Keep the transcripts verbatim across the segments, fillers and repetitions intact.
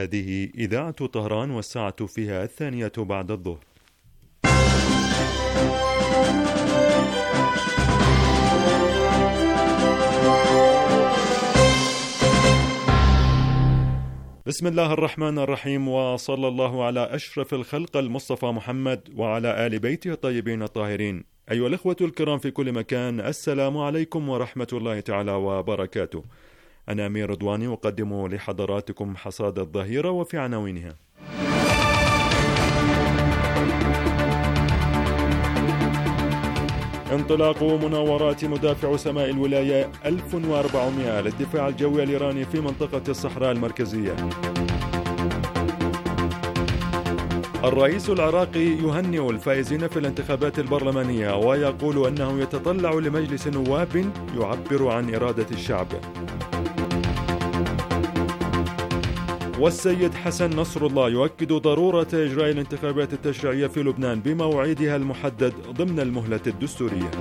هذه إذاعة طهران والساعة فيها الثانية بعد الظهر. بسم الله الرحمن الرحيم، وصلى الله على أشرف الخلق المصطفى محمد وعلى آل بيته الطيبين الطاهرين. أيها الأخوة الكرام في كل مكان، السلام عليكم ورحمة الله تعالى وبركاته. أنا أمير رضواني أقدم لحضراتكم حصاد الظهيرة وفي عناوينها: انطلاق مناورات مدافع سماء الولاية ألف وأربعمائة للدفاع الجوي الإيراني في منطقة الصحراء المركزية. الرئيس العراقي يهنئ الفائزين في الانتخابات البرلمانية ويقول أنه يتطلع لمجلس نواب يعبر عن إرادة الشعب. والسيد حسن نصر الله يؤكد ضرورة إجراء الانتخابات التشريعية في لبنان بموعدها المحدد ضمن المهلة الدستورية.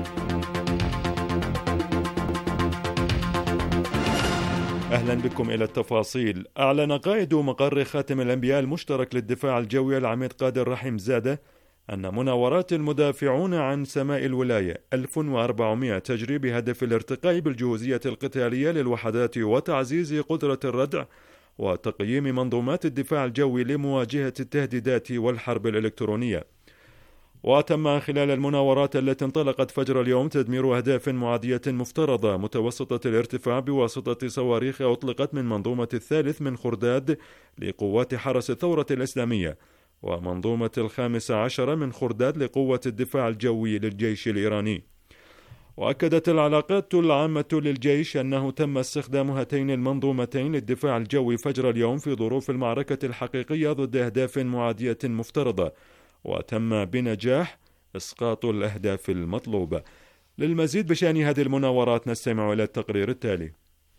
أهلا بكم إلى التفاصيل. أعلن قائد مقر خاتم الأنبياء المشترك للدفاع الجوي العميد قادر رحيم زادة أن مناورات المدافعون عن سماء الولاية ألف وأربعمائة تجري بهدف الارتقاء بالجهوزية القتالية للوحدات وتعزيز قدرة الردع وتقييم منظومات الدفاع الجوي لمواجهة التهديدات والحرب الإلكترونية. وتم خلال المناورات التي انطلقت فجر اليوم تدمير أهداف معادية مفترضة متوسطة الارتفاع بواسطة صواريخ أطلقت من منظومة الثالث من خرداد لقوات حرس الثورة الإسلامية ومنظومة الخامس عشر من خرداد لقوة الدفاع الجوي للجيش الإيراني. وأكدت العلاقات العامة للجيش أنه تم استخدام هاتين المنظومتين للدفاع الجوي فجر اليوم في ظروف المعركة الحقيقية ضد أهداف معادية مفترضة، وتم بنجاح إسقاط الأهداف المطلوبة. للمزيد بشأن هذه المناورات نستمع إلى التقرير التالي.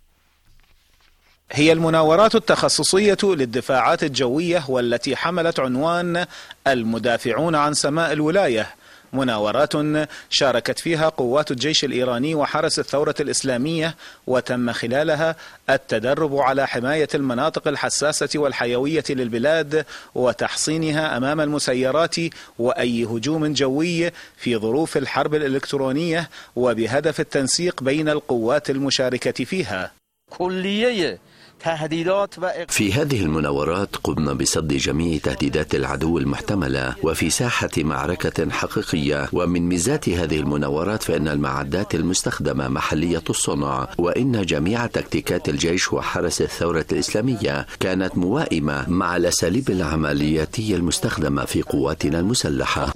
هي المناورات التخصصية للدفاعات الجوية والتي حملت عنوان المدافعون عن سماء الولاية، مناورات شاركت فيها قوات الجيش الإيراني وحرس الثورة الإسلامية، وتم خلالها التدرب على حماية المناطق الحساسة والحيوية للبلاد وتحصينها أمام المسيرات وأي هجوم جوي في ظروف الحرب الإلكترونية، وبهدف التنسيق بين القوات المشاركة فيها. كلية في هذه المناورات قمنا بصد جميع تهديدات العدو المحتملة وفي ساحة معركة حقيقية. ومن ميزات هذه المناورات فإن المعدات المستخدمة محلية الصنع، وإن جميع تكتيكات الجيش وحرس الثورة الإسلامية كانت موائمة مع الأساليب العملياتية المستخدمة في قواتنا المسلحة.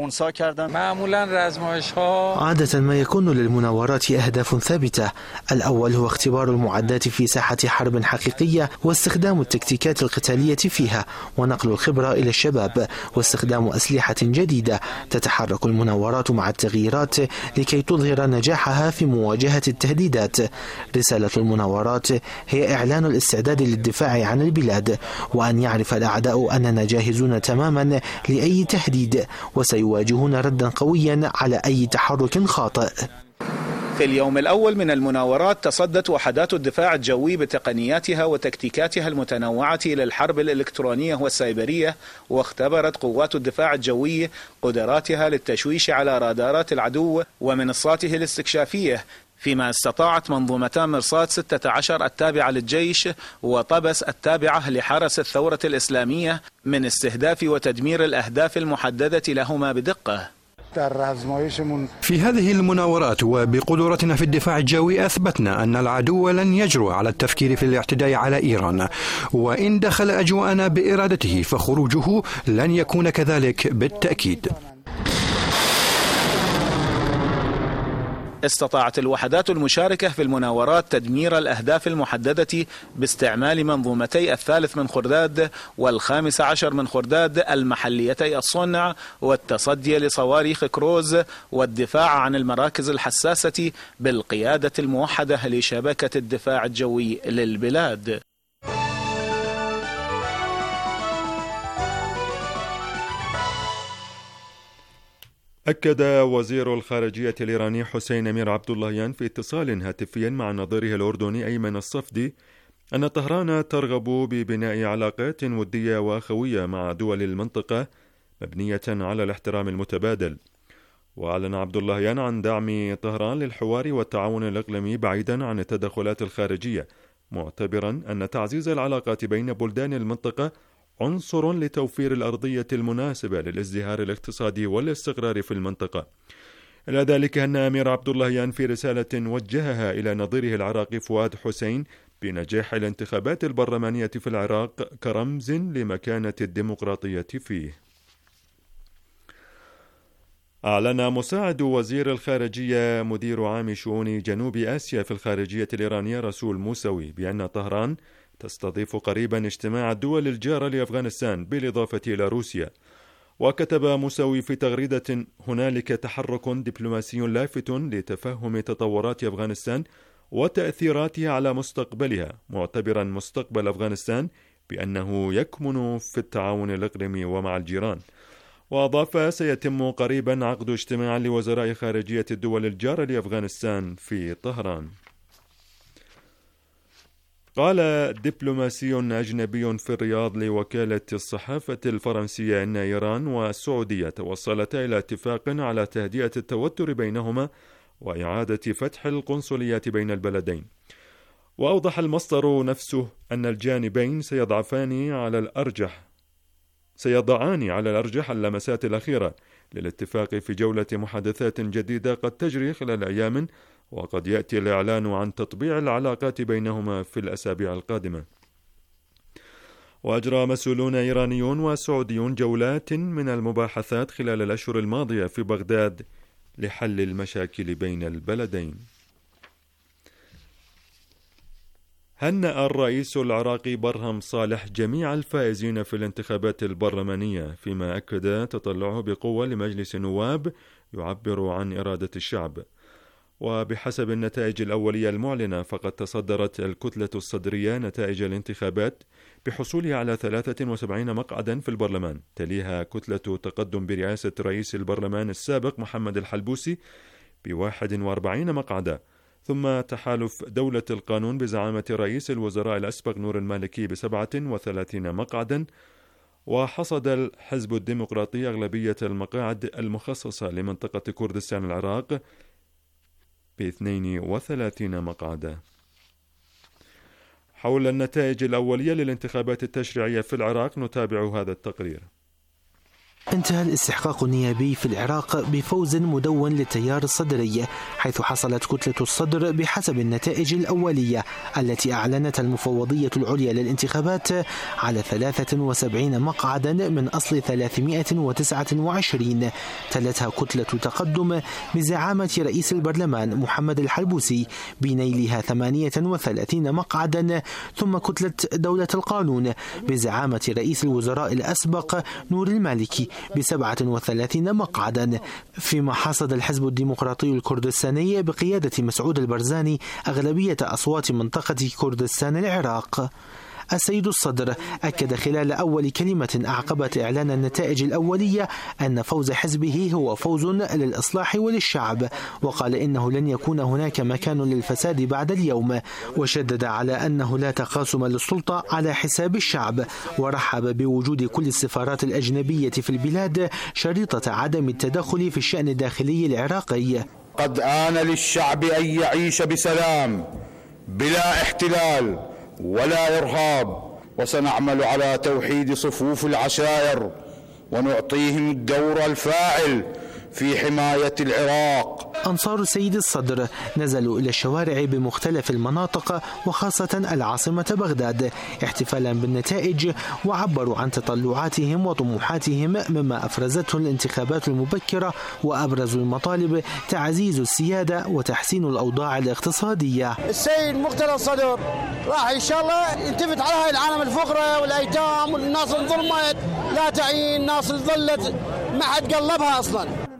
عادة ما يكون للمناورات أهداف ثابتة. الأول هو اختبار المعدات في ساحة حرب حقيقية واستخدام التكتيكات القتالية فيها ونقل الخبرة إلى الشباب واستخدام أسلحة جديدة. تتحرك المناورات مع التغييرات لكي تظهر نجاحها في مواجهة التهديدات. رسالة المناورات هي إعلان الاستعداد للدفاع عن البلاد، وأن يعرف الأعداء أننا جاهزون تماما لأي تهديد وسيواجهون ردا قويا على أي تحرك خاطئ. في اليوم الأول من المناورات تصدت وحدات الدفاع الجوي بتقنياتها وتكتيكاتها المتنوعة للحرب الإلكترونية والسيبرية، واختبرت قوات الدفاع الجوي قدراتها للتشويش على رادارات العدو ومنصاته الاستكشافية، فيما استطاعت منظومتان مرصاد ستة عشر التابعة للجيش وطبس التابعة لحرس الثورة الإسلامية من استهداف وتدمير الأهداف المحددة لهما بدقة. في هذه المناورات وبقدرتنا في الدفاع الجوي أثبتنا أن العدو لن يجرؤ على التفكير في الاعتداء على إيران، وإن دخل أجواءنا بإرادته فخروجه لن يكون كذلك بالتأكيد. استطاعت الوحدات المشاركة في المناورات تدمير الأهداف المحددة باستعمال منظومتي الثالث من خرداد والخامس عشر من خرداد المحليتي الصنع والتصدي لصواريخ كروز والدفاع عن المراكز الحساسة بالقيادة الموحدة لشبكة الدفاع الجوي للبلاد. أكد وزير الخارجية الإيراني حسين أمير عبداللهيان في اتصال هاتفي مع نظيره الأردني أيمن الصفدي أن طهران ترغب ببناء علاقات ودية وأخوية مع دول المنطقة مبنية على الاحترام المتبادل. وأعلن عبد اللهيان عن دعم طهران للحوار والتعاون الإقليمي بعيدا عن التدخلات الخارجية، معتبرا أن تعزيز العلاقات بين بلدان المنطقة عنصر لتوفير الأرضية المناسبة للازدهار الاقتصادي والاستقرار في المنطقة. إلى ذلك أن أمير عبد اللهيان في رسالة وجهها إلى نظيره العراقي فؤاد حسين بنجاح الانتخابات البرلمانية في العراق كرمز لمكانة الديمقراطية فيه. أعلن مساعد وزير الخارجية مدير عام شؤون جنوب آسيا في الخارجية الإيرانية رسول موسوي بأن طهران تستضيف قريبا اجتماع الدول الجارة لأفغانستان بالإضافة إلى روسيا. وكتب موسوي في تغريدة: هنالك تحرك دبلوماسي لافت لتفهم تطورات أفغانستان وتأثيراتها على مستقبلها، معتبرا مستقبل أفغانستان بأنه يكمن في التعاون الإقليمي ومع الجيران. وأضاف: سيتم قريبا عقد اجتماع لوزراء خارجية الدول الجارة لأفغانستان في طهران. قال دبلوماسي أجنبي في الرياض لوكالة الصحافة الفرنسية إن إيران والسعودية توصلتا إلى اتفاق على تهدئة التوتر بينهما وإعادة فتح القنصليات بين البلدين. وأوضح المصدر نفسه أن الجانبين سيضعفان على الأرجح سيضعان على الأرجح اللمسات الأخيرة للاتفاق في جولة محادثات جديدة قد تجري خلال أيام، وقد يأتي الإعلان عن تطبيع العلاقات بينهما في الأسابيع القادمة. وأجرى مسؤولون إيرانيون وسعوديون جولات من المباحثات خلال الأشهر الماضية في بغداد لحل المشاكل بين البلدين. هنأ الرئيس العراقي برهم صالح جميع الفائزين في الانتخابات البرلمانية، فيما أكد تطلعه بقوة لمجلس النواب يعبر عن إرادة الشعب. وبحسب النتائج الأولية المعلنة فقد تصدرت الكتلة الصدرية نتائج الانتخابات بحصولها على ثلاثة وسبعين مقعدا في البرلمان، تليها كتلة تقدم برئاسة رئيس البرلمان السابق محمد الحلبوسي بواحد وأربعين مقعدا، ثم تحالف دولة القانون بزعامة رئيس الوزراء الأسبق نور المالكي بسبعة وثلاثين مقعدا. وحصد الحزب الديمقراطي أغلبية المقاعد المخصصة لمنطقة كردستان العراق باثنين وثلاثين مقعدا. حول النتائج الأولية للانتخابات التشريعية في العراق نتابع هذا التقرير. انتهى الاستحقاق النيابي في العراق بفوز مدون للتيار الصدري، حيث حصلت كتلة الصدر بحسب النتائج الأولية التي أعلنتها المفوضية العليا للانتخابات على ثلاثة وسبعين مقعدا من أصل ثلاثمائة وتسعة وعشرين. تلتها كتلة تقدم بزعامة رئيس البرلمان محمد الحلبوسي بنيلها ثمانية وثلاثين مقعدا، ثم كتلة دولة القانون بزعامة رئيس الوزراء الأسبق نور المالكي بسبعة وثلاثين مقعدا، فيما حصد الحزب الديمقراطي الكردستاني بقيادة مسعود البرزاني أغلبية أصوات منطقة كردستان العراق. السيد الصدر أكد خلال أول كلمة أعقبت إعلان النتائج الأولية أن فوز حزبه هو فوز للإصلاح وللشعب، وقال إنه لن يكون هناك مكان للفساد بعد اليوم، وشدد على أنه لا تقاسم للسلطة على حساب الشعب، ورحب بوجود كل السفارات الأجنبية في البلاد شريطة عدم التدخل في الشأن الداخلي العراقي. قد آن للشعب أن يعيش بسلام بلا احتلال ولا إرهاب، وسنعمل على توحيد صفوف العشائر ونعطيهم الدور الفاعل في حماية العراق. أنصار السيد الصدر نزلوا إلى الشوارع بمختلف المناطق وخاصة العاصمة بغداد احتفالا بالنتائج، وعبروا عن تطلعاتهم وطموحاتهم مما أفرزته الانتخابات المبكرة، وأبرز المطالب تعزيز السيادة وتحسين الأوضاع الاقتصادية. السيد مقتدى الصدر راح إن شاء الله يلتفت على هاي العالم الفقراء والأيتام والناس اللي ظلمت لا تعين، الناس اللي ظلت ما حد قلبها أصلا.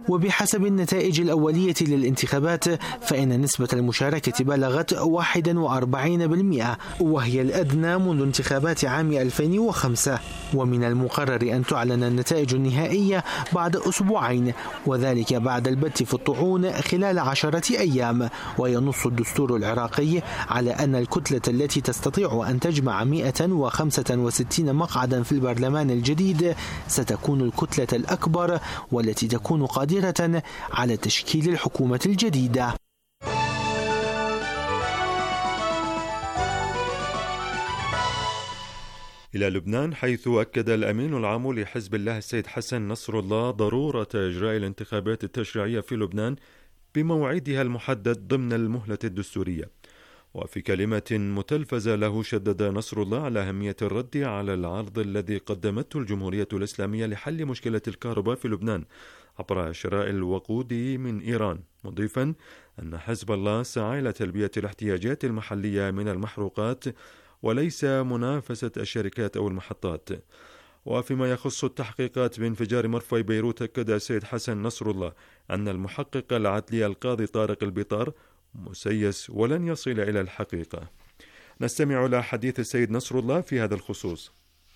وبحسب النتائج الأولية للانتخابات فإن نسبة المشاركة بلغت واحد وأربعين بالمئة، وهي الأدنى منذ انتخابات عام ألفين وخمسة. ومن المقرر أن تعلن النتائج النهائية بعد أسبوعين، وذلك بعد البت في الطعون خلال عشرة أيام. وينص الدستور العراقي على أن الكتلة التي تستطيع أن تجمع مئة وخمسة وستين مقعدا في البرلمان الجديد ستكون الكتلة الأكبر والتي تكون قادرة على تشكيل الحكومة الجديدة. إلى لبنان، حيث أكد الأمين العام لحزب الله السيد حسن نصر الله ضرورة إجراء الانتخابات التشريعية في لبنان بموعدها المحدد ضمن المهلة الدستورية. وفي كلمة متلفزة له شدد نصر الله على أهمية الرد على العرض الذي قدمته الجمهورية الإسلامية لحل مشكلة الكهرباء في لبنان عبر شراء الوقود من إيران، مضيفا أن حزب الله سعى إلى تلبية الاحتياجات المحلية من المحروقات وليس منافسة الشركات أو المحطات. وفيما يخص التحقيقات بانفجار مرفأ بيروت، أكد السيد حسن نصر الله أن المحقق العدلي القاضي طارق البطار مسيس ولن يصل إلى الحقيقة. نستمع إلى حديث السيد نصر الله في هذا الخصوص.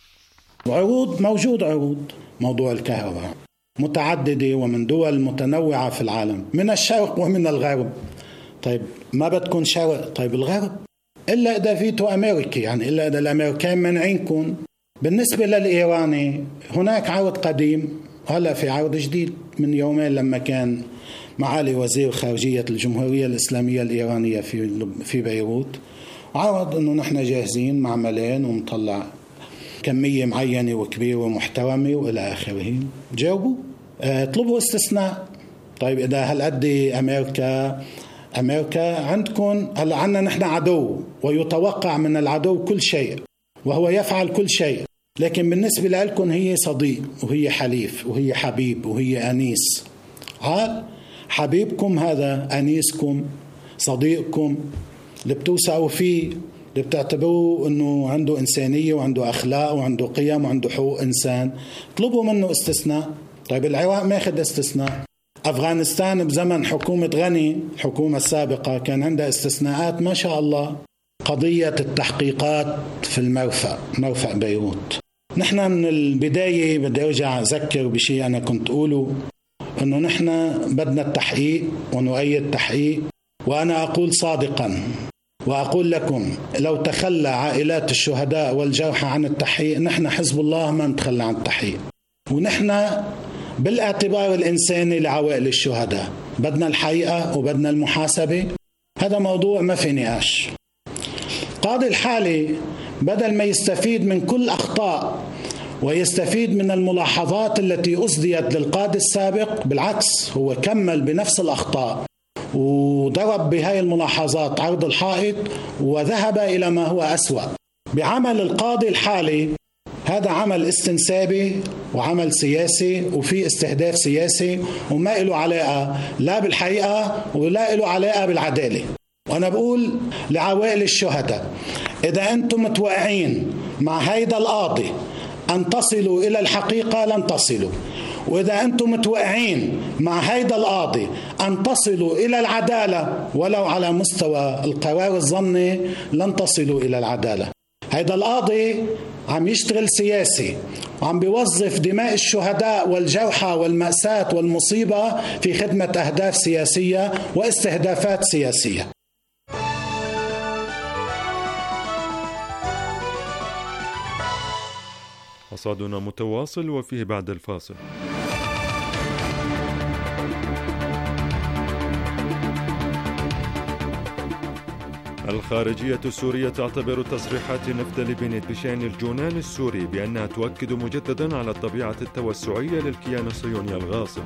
عروض موجود، عروض موضوع الكهرباء متعددة ومن دول متنوعة في العالم، من الشرق ومن الغرب. طيب ما بدكن شرق؟ طيب الغرب، إلا إذا فيتو أمريكي، يعني إلا إذا الأمريكان منعينكم. بالنسبة للإيراني هناك عرض قديم، هلا في عرض جديد من يومين لما كان معالي وزير خارجية الجمهورية الإسلامية الإيرانية في في بيروت، عرض إنه نحن جاهزين معملين ومطلع كمية معينة وكبيرة ومحترمة وإلى آخره. جاوبوا، اطلبوا استثناء. طيب إذا هالقد أمريكا أمريكا عندكم، هلا عنا نحن عدو ويتوقع من العدو كل شيء وهو يفعل كل شيء، لكن بالنسبة لكم هي صديق وهي حليف وهي حبيب وهي أنيس. عال حبيبكم هذا، أنيسكم، صديقكم اللي بتوثقوا فيه، اللي بتعتبروه أنه عنده إنسانية وعنده أخلاق وعنده قيم وعنده حقوق إنسان، اطلبوا منه استثناء. طيب العراق ماخذ استثناء، أفغانستان بزمن حكومة غني الحكومة السابقة كان عندها استثناءات ما شاء الله. قضية التحقيقات في المرفأ، مرفأ بيروت، نحن من البداية بدي أرجع أذكر بشيء أنا كنت أقوله، أنه نحن بدنا التحقيق ونؤيد التحقيق. وأنا أقول صادقا وأقول لكم، لو تخلى عائلات الشهداء والجرحى عن التحقيق، نحن حزب الله ما نتخلى عن التحقيق، ونحن بالاعتبار الإنساني لعوائل الشهداء بدنا الحقيقة وبدنا المحاسبة. هذا موضوع ما في نقاش. القاضي الحالي بدل ما يستفيد من كل أخطاء ويستفيد من الملاحظات التي أسديت للقاضي السابق، بالعكس هو كمل بنفس الأخطاء وضرب بهاي الملاحظات عرض الحائط وذهب إلى ما هو أسوأ. بعمل القاضي الحالي هذا عمل استنسابي وعمل سياسي وفي استهداف سياسي وما له علاقة لا بالحقيقة ولا له علاقة بالعدالة. وأنا بقول لعوائل الشهداء، إذا أنتم متوقعين مع هيدا القاضي أن تصلوا إلى الحقيقة لن تصلوا، وإذا أنتم متوقعين مع هيدا القاضي أن تصلوا إلى العدالة ولو على مستوى القرار الظني لن تصلوا إلى العدالة. هيدا القاضي عم يشتغل سياسي وعم بيوظف دماء الشهداء والجرحى والمأساة والمصيبة في خدمة أهداف سياسية واستهدافات سياسية. حصادنا متواصل وفيه بعد الفاصل. الخارجية السورية تعتبر تصريحات نفتالي بنت بشأن الجولان السوري بأنها تؤكد مجددا على الطبيعة التوسعية للكيان الصهيوني الغاصب.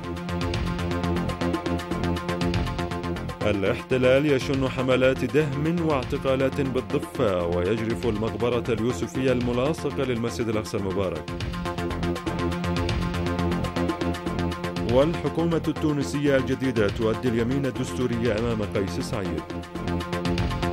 الاحتلال يشن حملات دهم واعتقالات بالضفة ويجرف المقبرة اليوسفية الملاصقة للمسجد الأقصى المبارك. والحكومة التونسية الجديدة تؤدي اليمين الدستورية أمام قيس سعيد.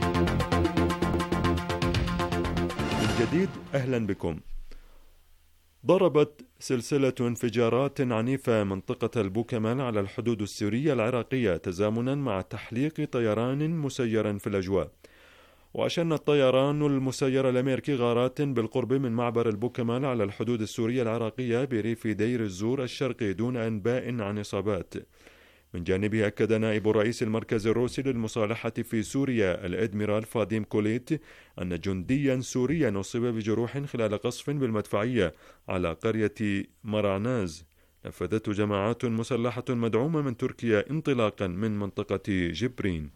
من جديد أهلا بكم. ضربت سلسلة انفجارات عنيفة منطقة البوكمال على الحدود السورية العراقية تزامنا مع تحليق طيران مسير في الأجواء. وأشن الطيران المسير الأمريكي غارات بالقرب من معبر البوكمال على الحدود السورية العراقية بريف دير الزور الشرقي دون أنباء عن إصابات. من جانبه أكد نائب رئيس المركز الروسي للمصالحة في سوريا الأدميرال فاديم كوليت أن جنديا سوريا أصيب بجروح خلال قصف بالمدفعية على قرية مرعناز نفذته جماعات مسلحة مدعومة من تركيا انطلاقا من منطقة جبرين.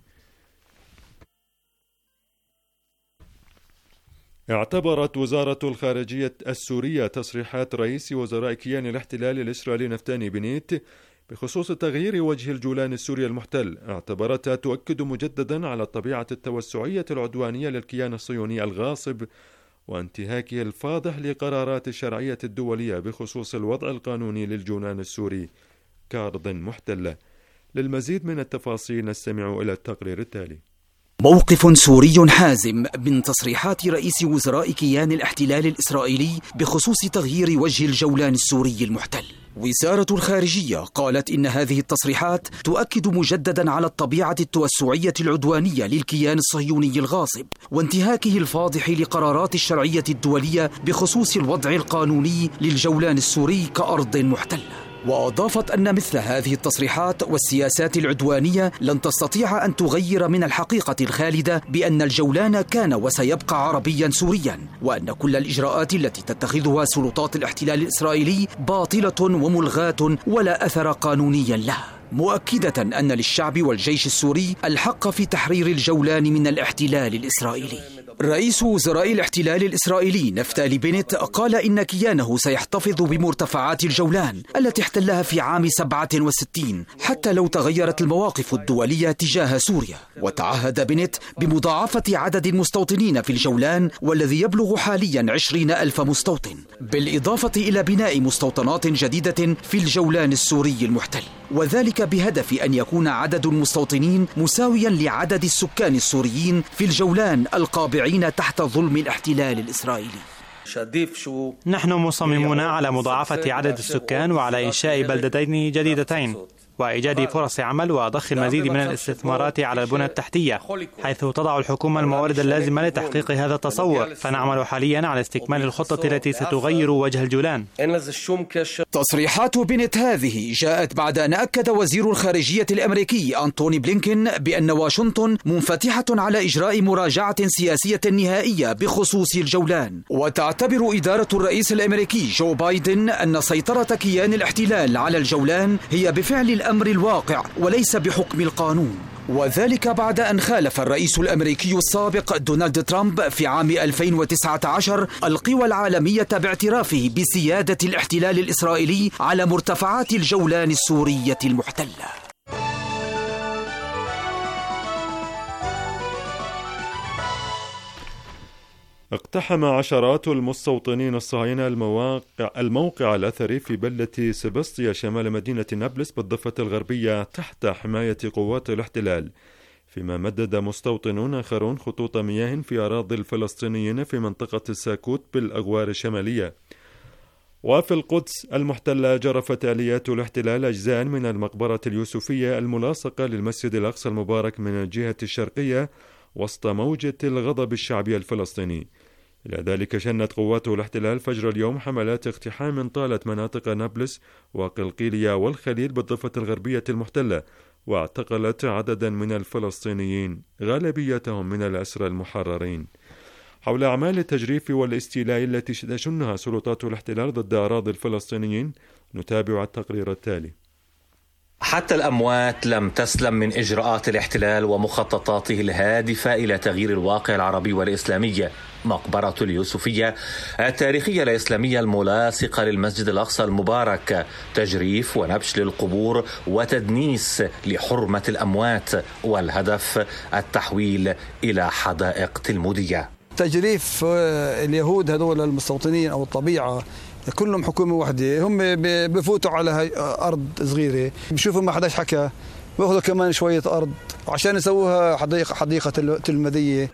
اعتبرت وزارة الخارجية السورية تصريحات رئيس وزراء كيان الاحتلال الإسرائيلي نفتالي بنيت بخصوص تغيير وجه الجولان السوري المحتل، اعتبرتها تؤكد مجددا على الطبيعة التوسعية العدوانية للكيان الصهيوني الغاصب وانتهاكه الفاضح لقرارات الشرعية الدولية بخصوص الوضع القانوني للجولان السوري كأرض محتلة. للمزيد من التفاصيل نستمع إلى التقرير التالي. موقف سوري حازم من تصريحات رئيس وزراء كيان الاحتلال الإسرائيلي بخصوص تغيير وجه الجولان السوري المحتل. وزارة الخارجية قالت إن هذه التصريحات تؤكد مجددا على الطبيعة التوسعية العدوانية للكيان الصهيوني الغاصب وانتهاكه الفاضح لقرارات الشرعية الدولية بخصوص الوضع القانوني للجولان السوري كأرض محتلة. وأضافت أن مثل هذه التصريحات والسياسات العدوانية لن تستطيع أن تغير من الحقيقة الخالدة بأن الجولان كان وسيبقى عربيا سوريا، وأن كل الإجراءات التي تتخذها سلطات الاحتلال الإسرائيلي باطلة وملغاة ولا أثر قانونيا لها، مؤكدة أن للشعب والجيش السوري الحق في تحرير الجولان من الاحتلال الإسرائيلي. رئيس وزراء الاحتلال الإسرائيلي نفتالي بنت قال إن كيانه سيحتفظ بمرتفعات الجولان التي احتلها في عام سبعة وستين حتى لو تغيرت المواقف الدولية تجاه سوريا. وتعهد بنت بمضاعفة عدد المستوطنين في الجولان والذي يبلغ حاليا عشرين ألف مستوطن، بالإضافة إلى بناء مستوطنات جديدة في الجولان السوري المحتل، وذلك بهدف أن يكون عدد المستوطنين مساويا لعدد السكان السوريين في الجولان القابعين تحت ظلم الاحتلال الإسرائيلي. نحن مصممون على مضاعفة عدد السكان وعلى إنشاء بلدتين جديدتين وإيجاد فرص عمل وضخ المزيد من الاستثمارات على البنى التحتية، حيث تضع الحكومة الموارد اللازمة لتحقيق هذا التصور. فنعمل حاليا على استكمال الخطة التي ستغير وجه الجولان. تصريحات بنت هذه جاءت بعد أن أكد وزير الخارجية الأمريكي أنتوني بلينكين بأن واشنطن منفتحة على إجراء مراجعة سياسية نهائية بخصوص الجولان. وتعتبر إدارة الرئيس الأمريكي جو بايدن أن سيطرة كيان الاحتلال على الجولان هي بفعل الأمر الواقع وليس بحكم القانون، وذلك بعد أن خالف الرئيس الأمريكي السابق دونالد ترامب في عام ألفين وتسعة عشر القوى العالمية باعترافه بسيادة الاحتلال الإسرائيلي على مرتفعات الجولان السورية المحتلة. اقتحم عشرات المستوطنين الصهاينة المواقع الموقع الأثري في بلدة سبستيا شمال مدينة نابلس بالضفة الغربية تحت حماية قوات الاحتلال، فيما مدد مستوطنون آخرون خطوط مياه في أراضي الفلسطينيين في منطقة الساكوت بالأغوار الشمالية. وفي القدس المحتلة جرفت آليات الاحتلال أجزاء من المقبرة اليوسفية الملاصقة للمسجد الأقصى المبارك من الجهة الشرقية وسط موجة الغضب الشعبي الفلسطيني. إلى ذلك شنت قوات الاحتلال فجر اليوم حملات اقتحام طالت مناطق نابلس وقلقيلية والخليل بالضفة الغربية المحتلة، واعتقلت عددا من الفلسطينيين غالبيتهم من الأسرى المحررين. حول أعمال التجريف والاستيلاء التي تشنها سلطات الاحتلال ضد أراضي الفلسطينيين نتابع التقرير التالي. حتى الأموات لم تسلم من إجراءات الاحتلال ومخططاته الهادفة إلى تغيير الواقع العربي والإسلامي. مقبرة اليوسفية التاريخية الإسلامية الملاصقة للمسجد الأقصى المبارك، تجريف ونبش للقبور وتدنيس لحرمة الأموات، والهدف التحويل إلى حدائق تلمودية. تجريف اليهود هذول المستوطنين أو الطبيعة كلهم حكومة واحدة، هم بفوتوا على هاي أرض صغيرة، بشوفوا ما حداش حكى، بأخذوا كمان شوية أرض عشان يسووها حديقة حديقة تلمذية.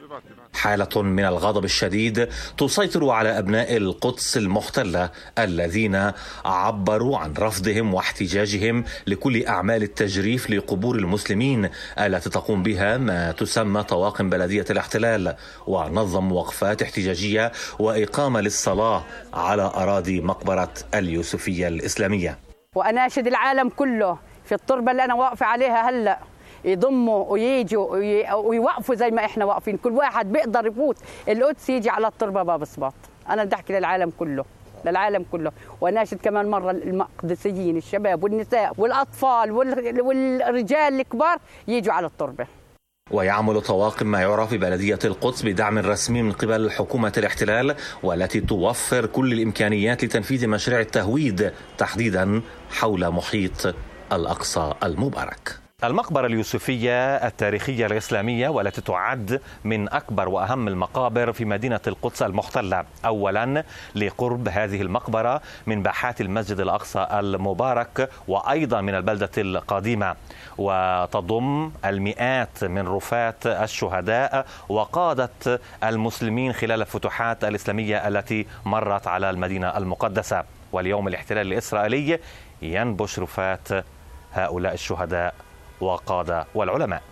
حالة من الغضب الشديد تسيطر على أبناء القدس المحتلة الذين عبروا عن رفضهم واحتجاجهم لكل أعمال التجريف لقبور المسلمين التي تقوم بها ما تسمى طواقم بلدية الاحتلال، ونظموا وقفات احتجاجية وإقامة للصلاة على أراضي مقبرة اليوسفية الإسلامية. وأناشد العالم كله في التربة اللي أنا واقفة عليها هلأ يضموا وييجوا ويوقفوا زي ما احنا واقفين، كل واحد بيقدر يفوت القدس يجي على التربة باب صباط. أنا بدي أحكي للعالم كله للعالم كله، وأناشد كمان مرة المقدسيين الشباب والنساء والأطفال والرجال الكبار يجوا على التربة. ويعمل طواقم ما يعرف ببلدية القدس بدعم رسمي من قبل حكومة الاحتلال، والتي توفر كل الإمكانيات لتنفيذ مشاريع التهويد تحديدا حول محيط الأقصى المبارك. المقبرة اليوسفية التاريخية الإسلامية والتي تعد من أكبر وأهم المقابر في مدينة القدس المحتلة، أولا لقرب هذه المقبرة من باحات المسجد الأقصى المبارك وأيضا من البلدة القديمة، وتضم المئات من رفات الشهداء وقادة المسلمين خلال الفتوحات الإسلامية التي مرت على المدينة المقدسة. واليوم الاحتلال الإسرائيلي ينبش رفات هؤلاء الشهداء وقادة والعلماء.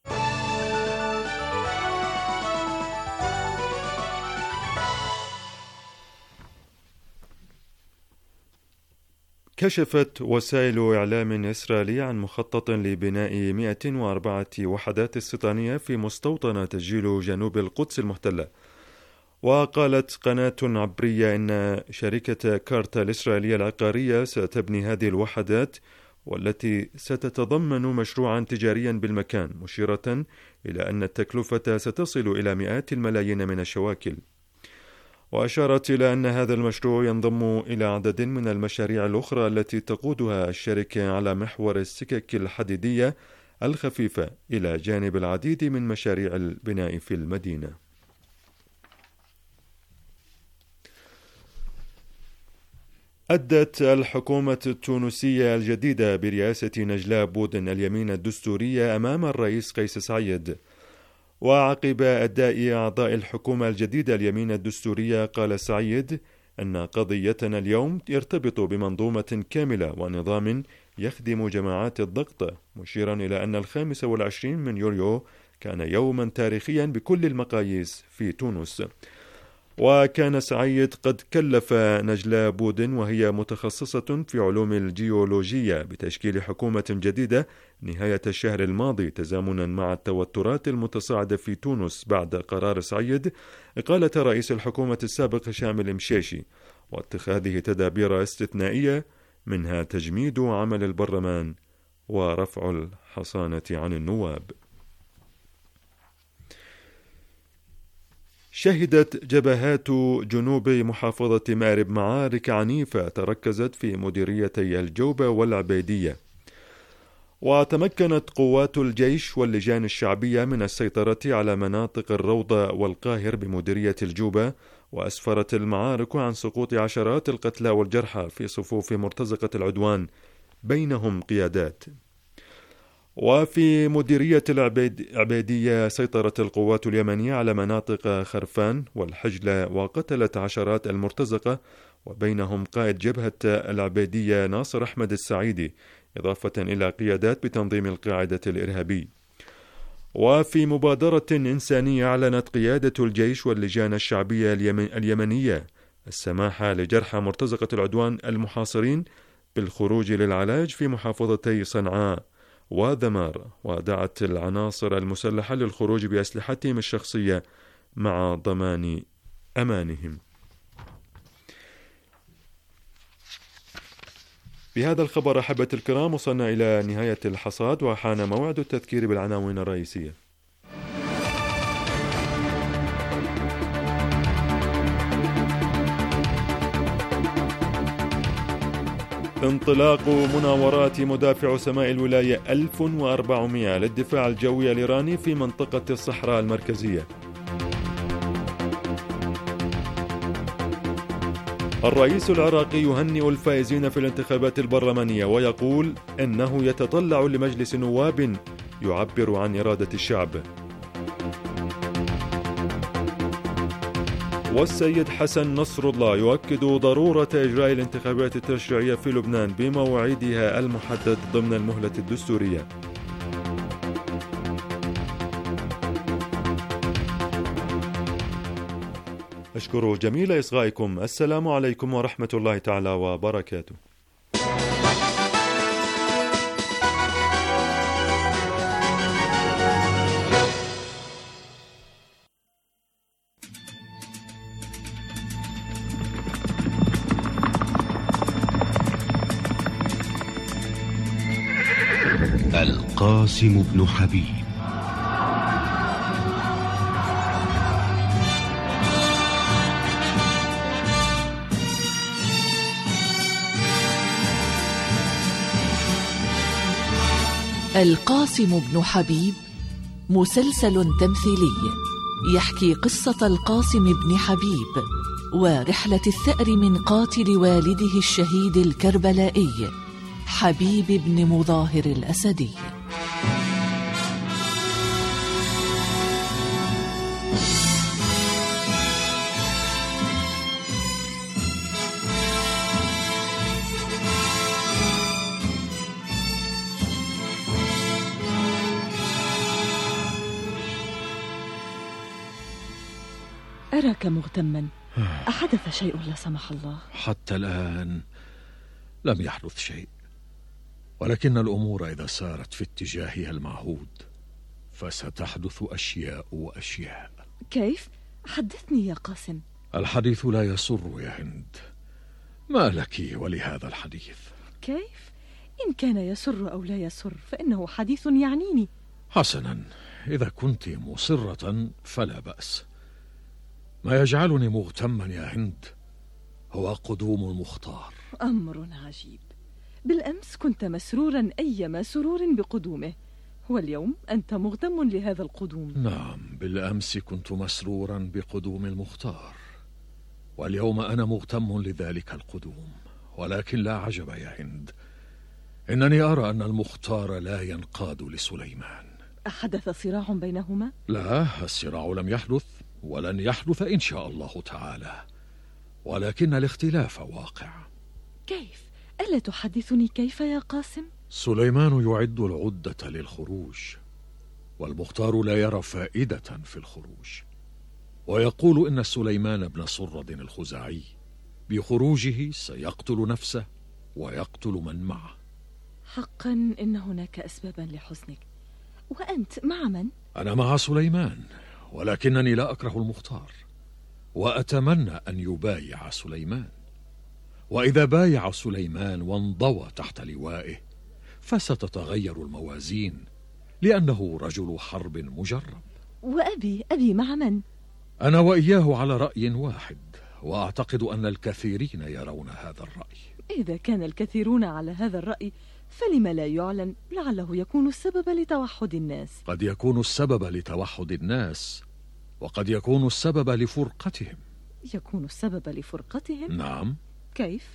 كشفت وسائل إعلام إسرائيلية عن مخطط لبناء مئة وأربعة وحدات استيطانية في مستوطنة جيلو جنوب القدس المحتلة. وقالت قناة عبرية إن شركة كارتا الإسرائيلية العقارية ستبني هذه الوحدات، والتي ستتضمن مشروعا تجاريا بالمكان، مشيرة إلى أن التكلفة ستصل إلى مئات الملايين من الشواكل. وأشارت إلى أن هذا المشروع ينضم إلى عدد من المشاريع الأخرى التي تقودها الشركة على محور السكك الحديدية الخفيفة، إلى جانب العديد من مشاريع البناء في المدينة. أدت الحكومة التونسية الجديدة برئاسة نجلاء بودن اليمين الدستورية أمام الرئيس قيس سعيد. وعقب أداء أعضاء الحكومة الجديدة اليمين الدستورية، قال سعيد أن قضيتنا اليوم يرتبط بمنظومة كاملة ونظام يخدم جماعات الضغط، مشيرا إلى أن الخامس والعشرين من يوليو كان يوما تاريخيا بكل المقاييس في تونس. وكان سعيد قد كلف نجلاء بودن وهي متخصصة في علوم الجيولوجية بتشكيل حكومة جديدة نهاية الشهر الماضي، تزامنا مع التوترات المتصاعدة في تونس بعد قرار سعيد إقالة رئيس الحكومة السابق هشام المشيشي واتخاذه تدابير استثنائية، منها تجميد عمل البرلمان ورفع الحصانة عن النواب. شهدت جبهات جنوب محافظة مأرب معارك عنيفة تركزت في مديريتي الجوبة والعبيدية. وتمكنت قوات الجيش واللجان الشعبية من السيطرة على مناطق الروضة والقاهر بمديرية الجوبة، وأسفرت المعارك عن سقوط عشرات القتلى والجرحى في صفوف مرتزقة العدوان بينهم قيادات. وفي مديرية العبيدية سيطرت القوات اليمنية على مناطق خرفان والحجلة وقتلت عشرات المرتزقة، وبينهم قائد جبهة العبيدية ناصر أحمد السعيدي، إضافة إلى قيادات بتنظيم القاعدة الإرهابي. وفي مبادرة إنسانية أعلنت قيادة الجيش واللجان الشعبية اليمنية السماح لجرحى مرتزقة العدوان المحاصرين بالخروج للعلاج في محافظتي صنعاء وذمار، ودعت العناصر المسلحة للخروج بأسلحتهم الشخصية مع ضمان أمانهم. بهذا الخبر أحبة الكرام وصلنا إلى نهاية الحصاد، وحان موعد التذكير بالعناوين الرئيسية. انطلاق مناورات مدافع سماء الولاية ألف وأربعمائة للدفاع الجوي الإيراني في منطقة الصحراء المركزية. الرئيس العراقي يهنئ الفائزين في الانتخابات البرلمانية ويقول إنه يتطلع لمجلس نواب يعبر عن إرادة الشعب. والسيد حسن نصر الله يؤكد ضرورة إجراء الانتخابات التشريعية في لبنان بموعدها المحدد ضمن المهلة الدستورية. أشكر جميل إصغائكم. السلام عليكم ورحمة الله تعالى وبركاته. القاسم بن حبيب. القاسم بن حبيب مسلسل تمثيلي يحكي قصة القاسم بن حبيب ورحلة الثأر من قاتل والده الشهيد الكربلائي حبيب بن مظاهر الأسدي. أراك مغتما. أحدث شيء لا سمح الله؟ حتى الآن لم يحدث شيء، ولكن الأمور إذا سارت في اتجاهها المعهود فستحدث أشياء وأشياء. كيف؟ حدثني يا قاسم. الحديث لا يسر يا هند. ما لك ولهذا الحديث؟ كيف؟ إن كان يسر أو لا يسر فإنه حديث يعنيني. حسنا، إذا كنت مصرة فلا بأس. ما يجعلني مغتما يا هند هو قدوم المختار. أمر عجيب. بالأمس كنت مسرورا أيما سرور بقدومه، واليوم أنت مغتم لهذا القدوم. نعم، بالأمس كنت مسرورا بقدوم المختار، واليوم أنا مغتم لذلك القدوم. ولكن لا عجب يا هند، إنني أرى أن المختار لا ينقاد لسليمان. أحدث صراع بينهما؟ لا، الصراع لم يحدث ولن يحدث إن شاء الله تعالى، ولكن الاختلاف واقع. كيف؟ ألا تحدثني كيف يا قاسم؟ سليمان يعد العدة للخروج، والمختار لا يرى فائدة في الخروج، ويقول إن سليمان بن صرد الخزاعي بخروجه سيقتل نفسه ويقتل من معه. حقا إن هناك أسبابا لحزنك. وأنت مع من؟ أنا مع سليمان، ولكنني لا أكره المختار، وأتمنى أن يبايع سليمان. وإذا بايع سليمان وانضوى تحت لوائه فستتغير الموازين، لأنه رجل حرب مجرب. وأبي أبي مع من؟ أنا وإياه على رأي واحد، وأعتقد أن الكثيرين يرون هذا الرأي. إذا كان الكثيرون على هذا الرأي فلم لا يعلن؟ لعله يكون السبب لتوحد الناس. قد يكون السبب لتوحد الناس، وقد يكون السبب لفرقتهم. يكون السبب لفرقتهم؟ نعم. كيف؟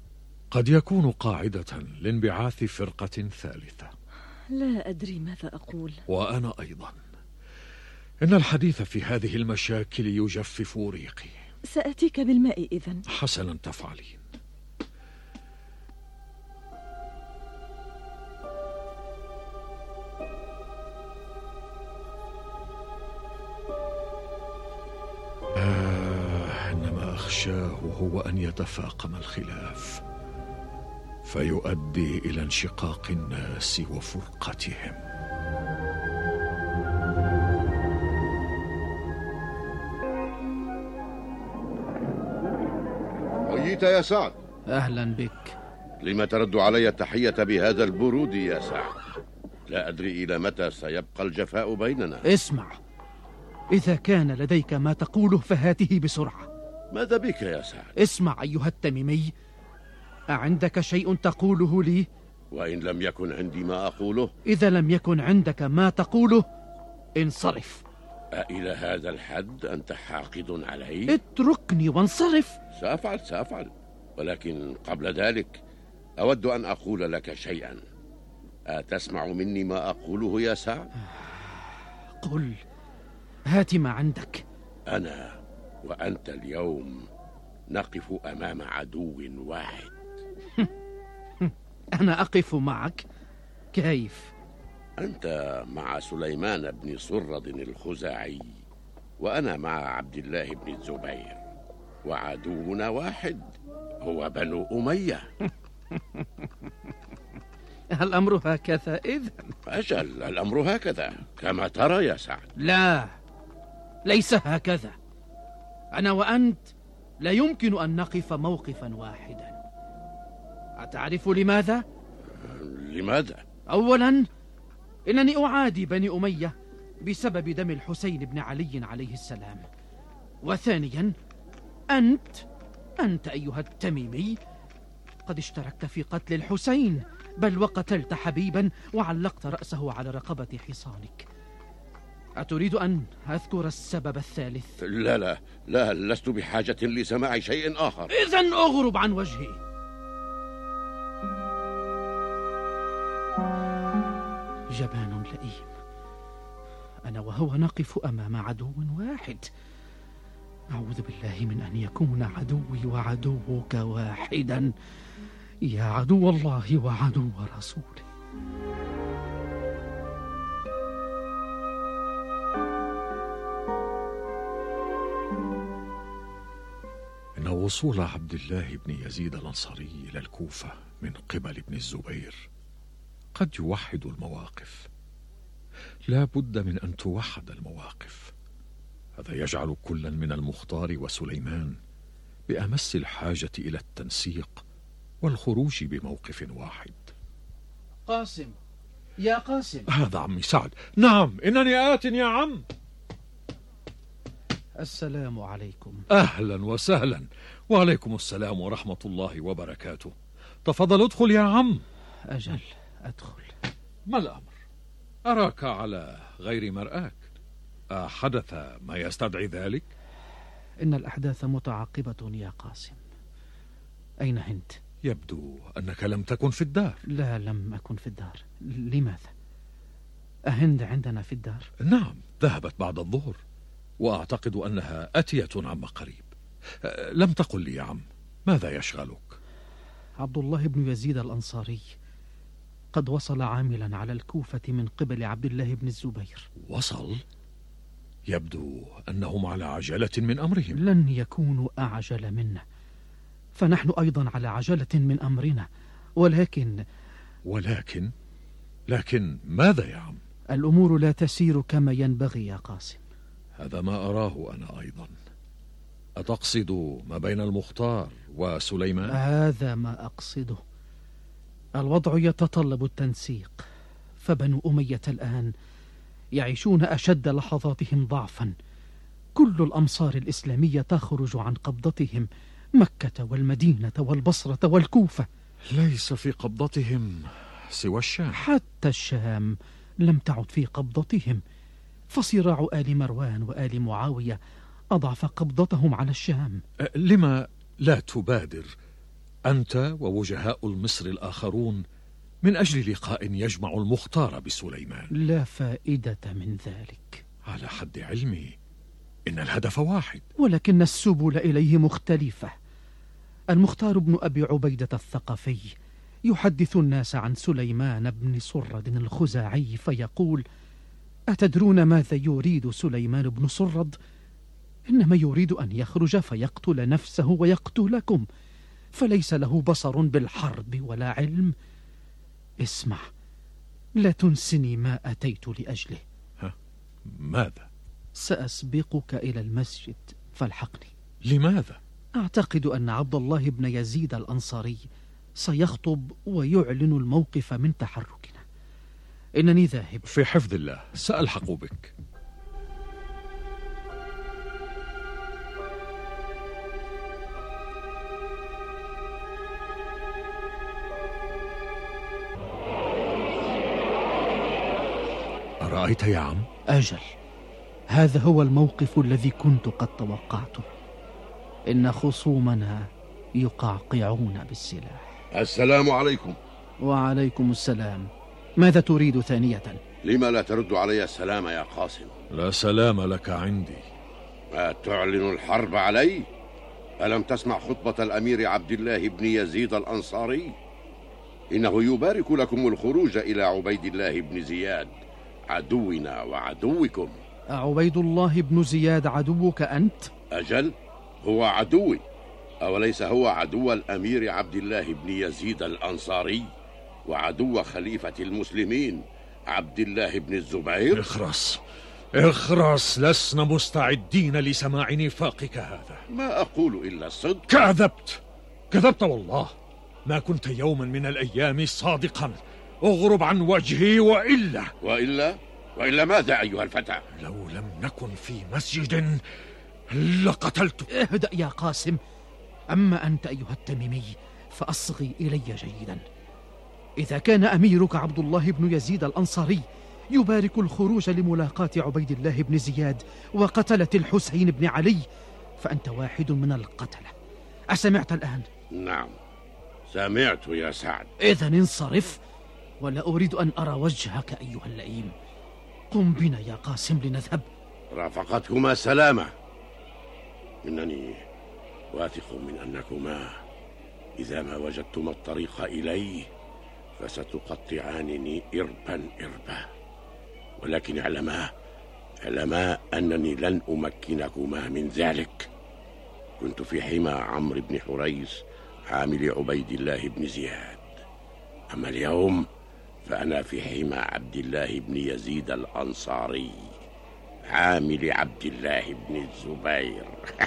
قد يكون قاعدة لانبعاث فرقة ثالثة. لا أدري ماذا أقول. وأنا أيضا. إن الحديث في هذه المشاكل يجفف ريقي. سأتيك بالماء إذن. حسنا تفعلين. آه إنما أخشاه هو أن يتفاقم الخلاف فيؤدي إلى انشقاق الناس وفرقتهم. حييت يا سعد. أهلا بك. لما ترد علي التحية بهذا البرود يا سعد؟ لا أدري إلى متى سيبقى الجفاء بيننا. اسمع، إذا كان لديك ما تقوله فهاته بسرعة. ماذا بك يا سعد؟ اسمع أيها التميمي، أعندك شيء تقوله لي؟ وإن لم يكن عندي ما أقوله؟ إذا لم يكن عندك ما تقوله انصرف. أإلى هذا الحد أنت حاقد علي؟ اتركني وانصرف. سأفعل سأفعل، ولكن قبل ذلك أود أن أقول لك شيئا. أتسمع مني ما أقوله يا سعد؟ قل، هات ما عندك. أنا وأنت اليوم نقف أمام عدو واحد. أنا أقف معك؟ كيف؟ أنت مع سليمان بن صرد الخزاعي، وأنا مع عبد الله بن الزبير، وعدونا واحد هو بنو أمية. الأمر هكذا إذن؟ أجل، الأمر هكذا كما ترى يا سعد. لا، ليس هكذا. أنا وأنت لا يمكن أن نقف موقفا واحدا. أتعرف لماذا؟ لماذا؟ أولا، إنني أعادي بني أمية بسبب دم الحسين بن علي عليه السلام. وثانيا، أنت أنت أيها التميمي قد اشتركت في قتل الحسين، بل وقتلت حبيبا وعلقت رأسه على رقبة حصانك. أتريد أن أذكر السبب الثالث؟ لا لا لا، لست بحاجة لسماع شيء آخر. إذن أغرب عن وجهي. جبان لئيم، أنا وهو نقف أمام عدو واحد. أعوذ بالله من أن يكون عدوي وعدوك واحدا، يا عدو الله وعدو رسوله. إن وصول عبد الله بن يزيد الأنصاري إلى الكوفة من قبل ابن الزبير قد يوحد المواقف. لا بد من أن توحد المواقف. هذا يجعل كلا من المختار وسليمان بأمس الحاجة إلى التنسيق والخروج بموقف واحد. قاسم، يا قاسم. هذا عمي سعد. نعم، إنني آت يا عم. السلام عليكم. أهلا وسهلا. وعليكم السلام ورحمة الله وبركاته. تفضل ادخل يا عم. أجل، أدخل. ما الأمر؟ أراك على غير مرآك. أحدث ما يستدعي ذلك؟ إن الأحداث متعاقبة يا قاسم. أين هند؟ يبدو أنك لم تكن في الدار. لا، لم أكن في الدار. لماذا؟ أهند عندنا في الدار؟ نعم، ذهبت بعد الظهر، وأعتقد أنها أتية عما قريب. لم تقل لي يا عم، ماذا يشغلك؟ عبد الله بن يزيد الأنصاري قد وصل عاملا على الكوفة من قبل عبد الله بن الزبير. وصل؟ يبدو أنهم على عجلة من أمرهم. لن يكونوا أعجل منا، فنحن أيضا على عجلة من أمرنا. ولكن ولكن لكن ماذا يا عم؟ الأمور لا تسير كما ينبغي يا قاسم. هذا ما أراه أنا أيضا. أتقصد ما بين المختار وسليمان؟ هذا ما أقصده. الوضع يتطلب التنسيق، فبنو أمية الآن يعيشون أشد لحظاتهم ضعفا. كل الأمصار الإسلامية تخرج عن قبضتهم، مكة والمدينة والبصرة والكوفة. ليس في قبضتهم سوى الشام. حتى الشام لم تعد في قبضتهم، فصراع آل مروان وآل معاوية أضعف قبضتهم على الشام. لما لا تبادر أنت ووجهاء المصر الآخرون من أجل لقاء يجمع المختار بسليمان؟ لا فائدة من ذلك. على حد علمي إن الهدف واحد، ولكن السبل إليه مختلفة. المختار بن أبي عبيدة الثقفي يحدث الناس عن سليمان بن صرد الخزاعي فيقول: أتدرون ماذا يريد سليمان بن صرد؟ إنما يريد أن يخرج فيقتل نفسه ويقتلكم، فليس له بصر بالحرب ولا علم. اسمع، لا تنسني ما أتيت لأجله. ها؟ ماذا؟ سأسبقك إلى المسجد فالحقني. لماذا؟ أعتقد أن عبد الله بن يزيد الأنصاري سيخطب ويعلن الموقف من تحركنا. إنني ذاهب. في حفظ الله، سألحق بك. أرأيت يا عم؟ أجل، هذا هو الموقف الذي كنت قد توقعته. إن خصومنا يقعقعون بالسلاح. السلام عليكم. وعليكم السلام. ماذا تريد ثانية؟ لما لا ترد علي السلام يا قاسم؟ لا سلام لك عندي. أتعلن الحرب علي؟ ألم تسمع خطبة الأمير عبد الله بن يزيد الأنصاري؟ إنه يبارك لكم الخروج إلى عبيد الله بن زياد عدونا وعدوكم. عبيد الله بن زياد عدوك أنت؟ أجل، هو عدوي. أوليس هو عدو الأمير عبد الله بن يزيد الأنصاري وعدو خليفة المسلمين عبد الله بن الزبير؟ اخرس اخرس، لسنا مستعدين لسماع نفاقك هذا. ما أقول إلا الصدق. كذبت كذبت والله. ما كنت يوما من الأيام صادقا. اغرب عن وجهي وإلا وإلا وإلا ماذا أيها الفتى؟ لو لم نكن في مسجد لقتلتك. اهدأ يا قاسم. أما أنت أيها التميمي فأصغي إلي جيدا. إذا كان أميرك عبد الله بن يزيد الأنصاري يبارك الخروج لملاقاة عبيد الله بن زياد وقتلة الحسين بن علي، فأنت واحد من القتلة. أسمعت الآن؟ نعم سمعت يا سعد. إذن انصرف، ولا أريد أن أرى وجهك أيها اللئيم. قم بنا يا قاسم لنذهب. رافقتكما سلامة. إنني واثق من أنكما إذا ما وجدتما الطريق إليه فستقطعانني إربا إربا، ولكن اعلما اعلما أنني لن أمكنكما من ذلك. كنت في حمى عمرو بن حريث عامل عبيد الله بن زياد، أما اليوم فأنا في حمى عبد الله بن يزيد الأنصاري عامل عبد الله بن الزبير.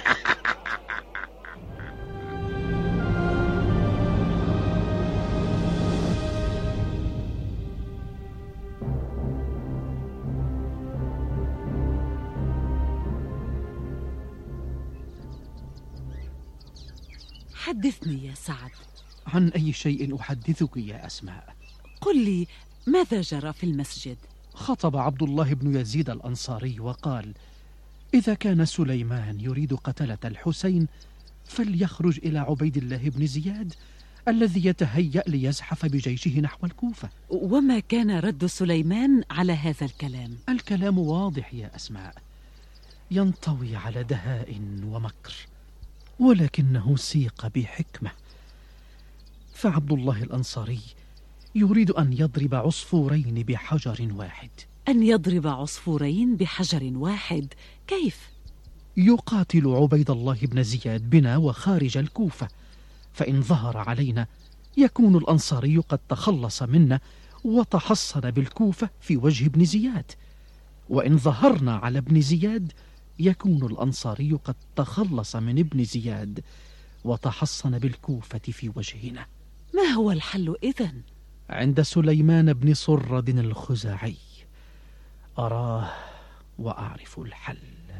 حدثني يا سعد. عن أي شيء أحدثك يا أسماء؟ قل لي ماذا جرى في المسجد؟ خطب عبد الله بن يزيد الأنصاري وقال: إذا كان سليمان يريد قتلة الحسين فليخرج إلى عبيد الله بن زياد الذي يتهيأ ليزحف بجيشه نحو الكوفة. وما كان رد سليمان على هذا الكلام؟ الكلام واضح يا أسماء، ينطوي على دهاء ومكر، ولكنه سيق بحكمة. فعبد الله الأنصاري يريد أن يضرب عصفورين بحجر واحد. أن يضرب عصفورين بحجر واحد؟ كيف؟ يقاتل عبيد الله بن زياد بنا وخارج الكوفة، فإن ظهر علينا يكون الأنصاري قد تخلص منا وتحصن بالكوفة في وجه ابن زياد، وإن ظهرنا على ابن زياد يكون الأنصاري قد تخلص من ابن زياد وتحصن بالكوفة في وجهنا. ما هو الحل إذن؟ عند سليمان بن صرد الخزاعي أراه وأعرف الحل.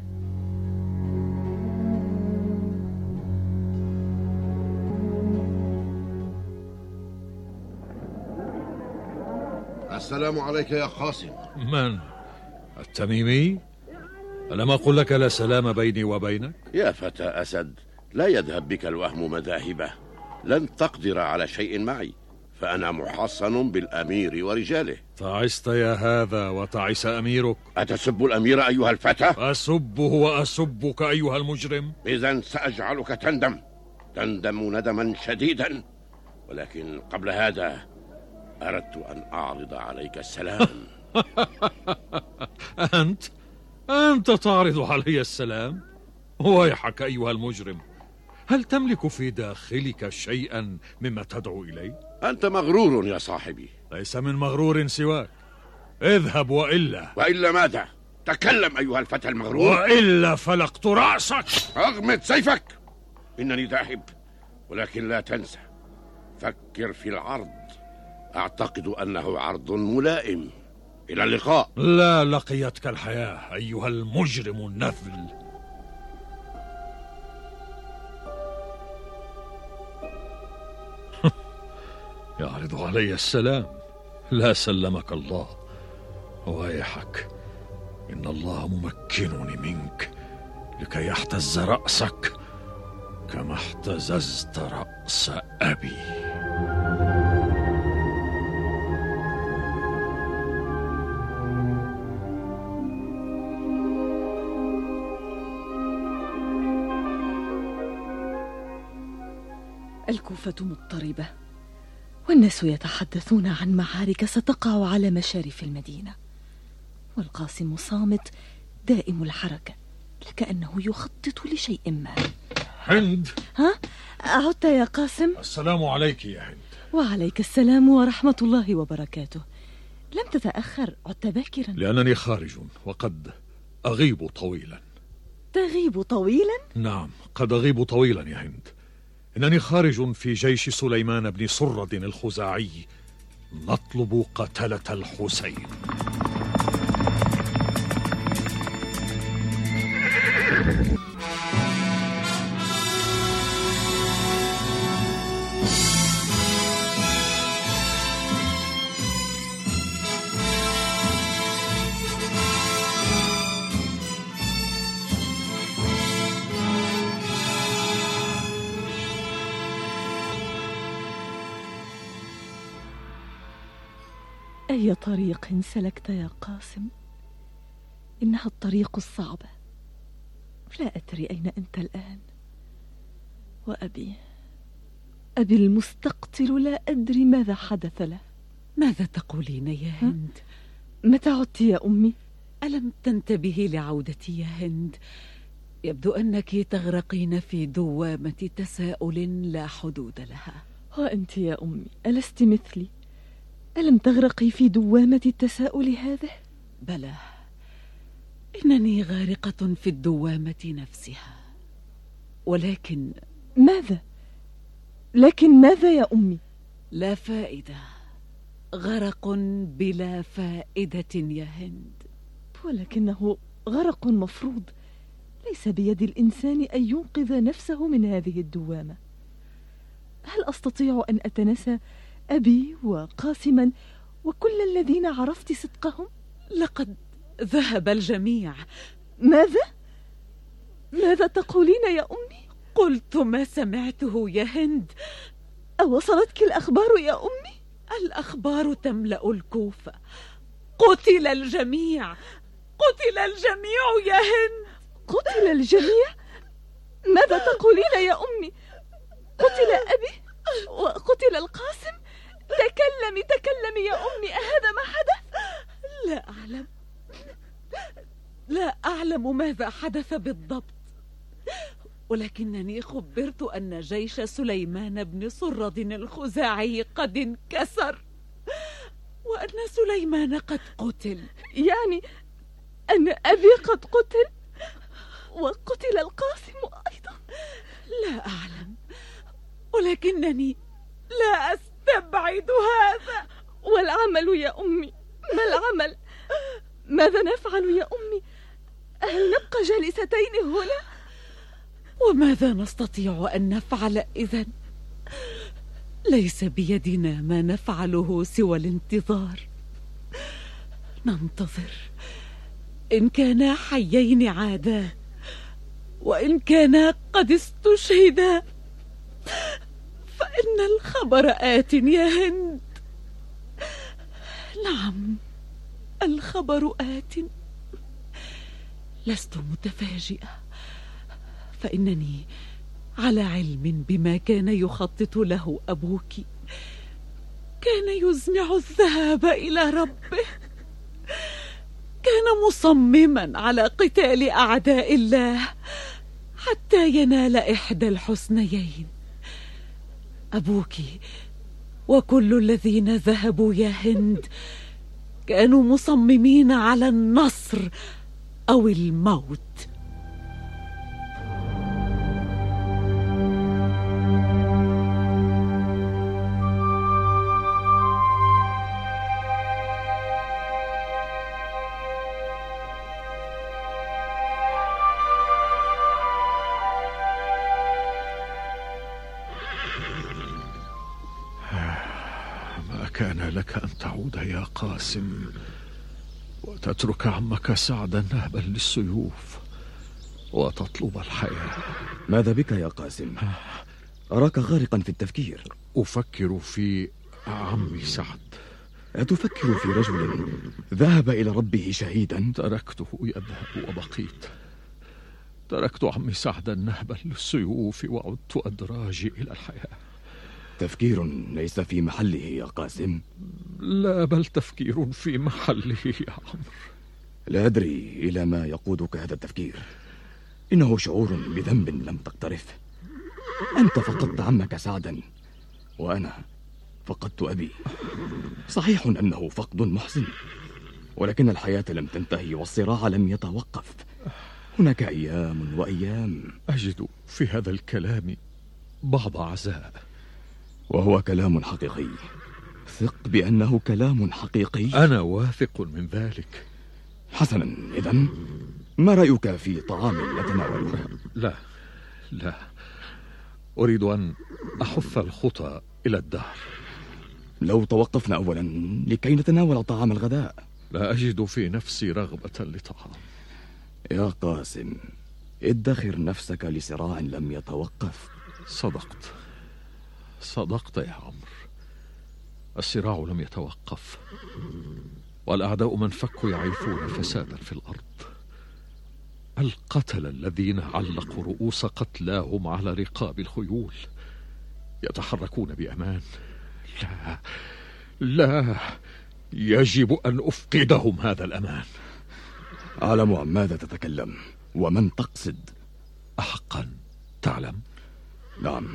السلام عليك يا قاسم. من؟ التميمي؟ ألم أقل لك لا سلام بيني وبينك؟ يا فتى أسد، لا يذهب بك الوهم مذاهبه. لن تقدر على شيء معي، فأنا محصن بالأمير ورجاله. تعست يا هذا وتعس أميرك. أتسب الأمير أيها الفتى؟ أسبه وأسبك أيها المجرم. إذن سأجعلك تندم تندم ندما شديدا، ولكن قبل هذا أردت أن أعرض عليك السلام. أنت أنت تعرض علي السلام؟ ويحك أيها المجرم، هل تملك في داخلك شيئا مما تدعو إليه؟ أنت مغرور يا صاحبي. ليس من مغرور سواك. اذهب وإلا. وإلا ماذا؟ تكلم أيها الفتى المغرور. وإلا فلقت رأسك. أغمد سيفك. إنني ذاهب، ولكن لا تنسى، فكر في العرض. أعتقد أنه عرض ملائم. إلى اللقاء. لا لقيتك الحياة أيها المجرم النذل. يعرض علي السلام؟ لا سلمك الله. ويحك، إن الله ممكنني منك لكي يحتز رأسك كما احتززت رأس أبي. الكوفة مضطربة، والناس يتحدثون عن معارك ستقع على مشارف المدينة، والقاسم صامت دائم الحركة، لكأنه يخطط لشيء ما. هند، ها؟ عدت يا قاسم؟ السلام عليك يا هند. وعليك السلام ورحمة الله وبركاته. لم تتأخر، عدت باكرا. لأنني خارج وقد أغيب طويلا. تغيب طويلا؟ نعم، قد أغيب طويلا يا هند. إنني خارج في جيش سليمان بن سرد الخزاعي، نطلب قتلة الحسين. أي طريق سلكت يا قاسم؟ إنها الطريق الصعبة. لا أدري أين أنت الآن. وأبي أبي المستقتل لا أدري ماذا حدث له. ماذا تقولين يا هند؟ متى عدت يا أمي؟ ألم تنتبهي لعودتي يا هند؟ يبدو أنك تغرقين في دوامة تساؤل لا حدود لها. وأنت يا أمي ألست مثلي؟ ألم تغرقي في دوامة التساؤل هذه؟ بلى، إنني غارقة في الدوامة نفسها. ولكن ماذا؟ لكن ماذا يا أمي؟ لا فائدة، غرق بلا فائدة يا هند. ولكنه غرق مفروض. ليس بيد الإنسان أن ينقذ نفسه من هذه الدوامة. هل أستطيع أن أتناسى أبي وقاسما وكل الذين عرفت صدقهم؟ لقد ذهب الجميع. ماذا؟ ماذا تقولين يا أمي؟ قلت ما سمعته يا هند. أوصلتك الأخبار يا أمي؟ الأخبار تملأ الكوفة. قتل الجميع، قتل الجميع يا هند. قتل الجميع؟ ماذا تقولين يا أمي؟ قتل أبي وقتل القاسم؟ تكلمي تكلمي يا أمي، أهذا ما حدث؟ لا أعلم، لا أعلم ماذا حدث بالضبط، ولكنني خبرت أن جيش سليمان بن سرد الخزاعي قد انكسر، وأن سليمان قد قتل. يعني أن أبي قد قتل وقتل القاسم أيضا؟ لا أعلم، ولكنني لا أستبعد هذا. والعمل يا أمي؟ ما العمل؟ ماذا نفعل يا أمي؟ هل نبقى جالستين هنا؟ وماذا نستطيع أن نفعل إذن؟ ليس بيدنا ما نفعله سوى الانتظار. ننتظر، إن كانا حيين عادا، وإن كانا قد استشهدا، فإن الخبر آت يا هند. نعم، الخبر آت. لست متفاجئة، فإنني على علم بما كان يخطط له أبوك. كان يزمع الذهاب إلى ربه، كان مصمما على قتال أعداء الله حتى ينال إحدى الحسنيين. أبوك وكل الذين ذهبوا يا هند كانوا مصممين على النصر أو الموت. كان لك أن تعود يا قاسم وتترك عمك سعدا نهبا للسيوف وتطلب الحياة. ماذا بك يا قاسم؟ أراك غارقا في التفكير. أفكر في عمي سعد. أتفكر في رجل ذهب إلى ربه شهيدا؟ تركته يذهب وبقيت. تركت عمي سعدا نهبا للسيوف وعدت أدراجي إلى الحياة. تفكير ليس في محله يا قاسم. لا، بل تفكير في محله يا عمرو. لا أدري إلى ما يقودك هذا التفكير. إنه شعور بذنب لم تقترف. أنت فقدت عمك سعدا، وأنا فقدت أبي. صحيح أنه فقد محزن، ولكن الحياة لم تنتهي والصراع لم يتوقف. هناك أيام وأيام. أجد في هذا الكلام بعض عزاء، وهو كلام حقيقي. ثق بأنه كلام حقيقي. أنا واثق من ذلك. حسنا، إذن ما رأيك في طعام نتناوله؟ لا لا، أريد أن أحث الخطى إلى الدار. لو توقفنا أولا لكي نتناول طعام الغداء. لا أجد في نفسي رغبة لطعام. يا قاسم، ادخر نفسك لصراع لم يتوقف. صدقت صدقت يا عمرو، الصراع لم يتوقف، والأعداء من فكوا يعيثون فسادا في الأرض. القتل الذين علقوا رؤوس قتلاهم على رقاب الخيول يتحركون بأمان. لا لا، يجب أن أفقدهم هذا الأمان. أعلم عن ماذا تتكلم ومن تقصد. أحقا تعلم؟ نعم،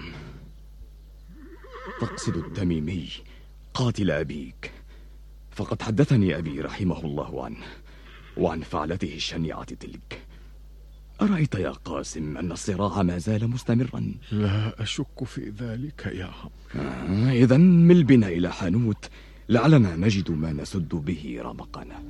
تقصد التميمي قاتل أبيك. فقد حدثني أبي رحمه الله عنه وعن فعلته الشنيعة تلك. أرأيت يا قاسم أن الصراع ما زال مستمرا؟ لا أشك في ذلك يا عم. آه إذن مل بنا إلى حانوت لعلنا نجد ما نسد به رمقنا.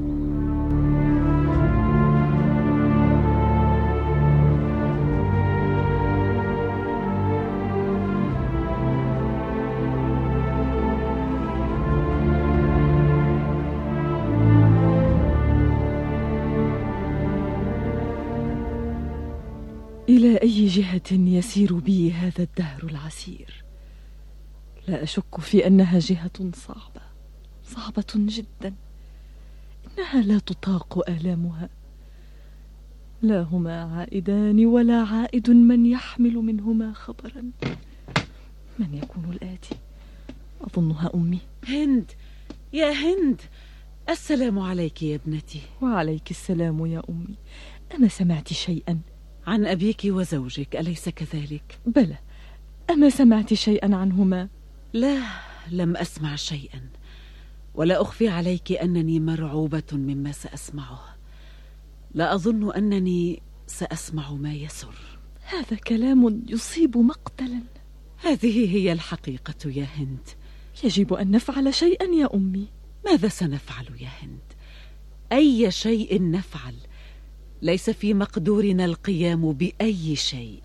إلى أي جهة يسير بي هذا الدهر العسير؟ لا أشك في أنها جهة صعبة صعبة جدا، إنها لا تطاق آلامها. لا هما عائدان ولا عائد من يحمل منهما خبرا. من يكون الآتي؟ أظنها أمي. هند، يا هند، السلام عليك يا ابنتي. وعليك السلام يا أمي. أما سمعت شيئا عن أبيك وزوجك، أليس كذلك؟ بلى. أما سمعت شيئا عنهما؟ لا، لم أسمع شيئا، ولا أخفي عليك أنني مرعوبة مما سأسمعه. لا أظن أنني سأسمع ما يسر. هذا كلام يصيب مقتلا. هذه هي الحقيقة يا هند. يجب أن نفعل شيئا يا أمي. ماذا سنفعل يا هند؟ أي شيء نفعل، ليس في مقدورنا القيام بأي شيء.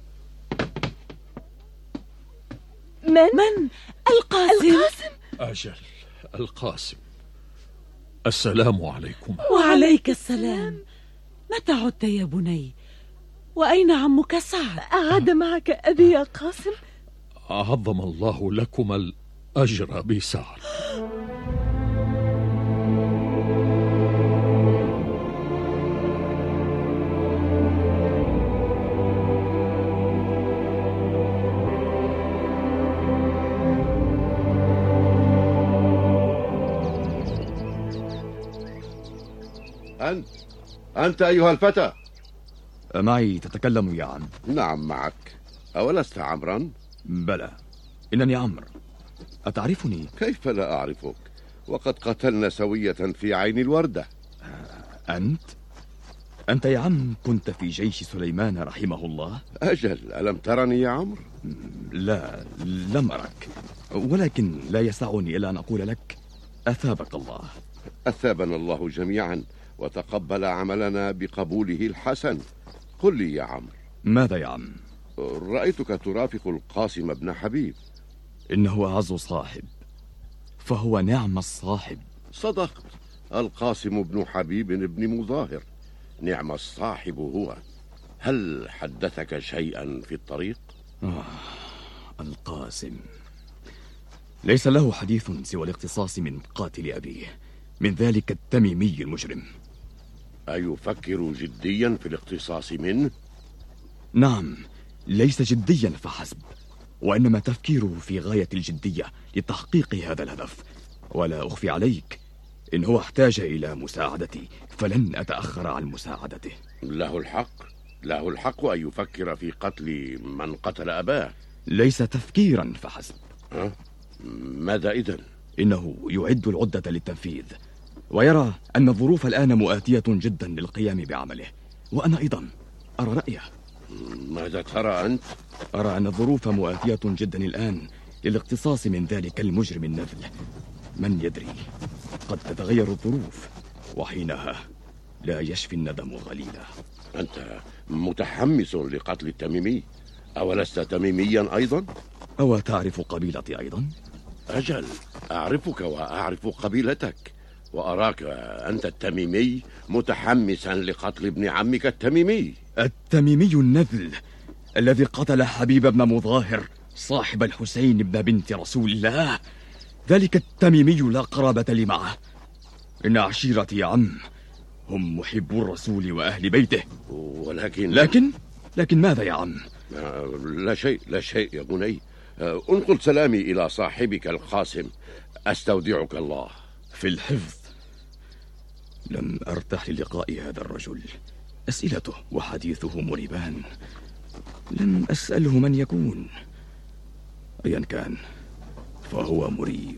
من؟ من؟ القاسم. القاسم. أجل، القاسم. السلام عليكم. وعليك السلام. متى عدت يا بني؟ وأين عمك سعد؟ أعاد معك أبي يا قاسم؟ عظم الله لكم الأجر بسعد. أنت أنت أيها الفتى. معي تتكلم يا عم؟ نعم معك. أولست عمرا؟ بلى، إنني عمرو. أتعرفني؟ كيف لا أعرفك وقد قتلنا سوية في عين الوردة. أنت؟ أنت يا عم كنت في جيش سليمان رحمه الله؟ أجل، ألم ترني يا عمرو؟ لا، لم أرك، ولكن لا يسعني إلا أن أقول لك أثابك الله. أثابنا الله جميعا وتقبل عملنا بقبوله الحسن. قل لي يا عمرو. ماذا يا عم؟ رأيتك ترافق القاسم بن حبيب. إنه أعز صاحب، فهو نعم الصاحب. صدقت، القاسم بن حبيب بن مظاهر، نعم الصاحب هو. هل حدثك شيئا في الطريق؟ آه، القاسم ليس له حديث سوى الاقتصاص من قاتل أبيه، من ذلك التميمي المجرم. أيفكر جديا في الاقتصاص منه؟ نعم، ليس جديا فحسب، وإنما تفكيره في غاية الجدية لتحقيق هذا الهدف. ولا أخفي عليك إن هو احتاج إلى مساعدتي، فلن أتأخر عن مساعدته. له الحق له الحق أن يفكر في قتل من قتل أباه. ليس تفكيرا فحسب. أه؟ ماذا إذن؟ إنه يعد العدة للتنفيذ، ويرى أن الظروف الآن مؤاتية جدا للقيام بعمله، وأنا أيضا أرى رأيه. ماذا ترى أنت؟ أرى أن الظروف مؤاتية جدا الآن للاقتصاص من ذلك المجرم النذل. من يدري، قد تتغير الظروف، وحينها لا يشفي الندم غليلا. أنت متحمس لقتل التميمي، أولست تميميا أيضا؟ أو تعرف قبيلتي أيضا؟ أجل، أعرفك وأعرف قبيلتك، وأراك أنت التميمي متحمسا لقتل ابن عمك التميمي. التميمي النذل الذي قتل حبيب بن مظاهر صاحب الحسين بن بنت رسول الله، ذلك التميمي لا قرابة لي معه. إن عشيرتي يا عم هم محبو الرسول وأهل بيته. ولكن لكن لكن ماذا يا عم؟ لا شيء لا شيء يا بني. انقل سلامي إلى صاحبك القاسم، أستودعك الله. في الحفظ. لم أرتاح للقاء هذا الرجل، أسئلته وحديثه مريبان. لم أسأله من يكون، أيا كان فهو مريب.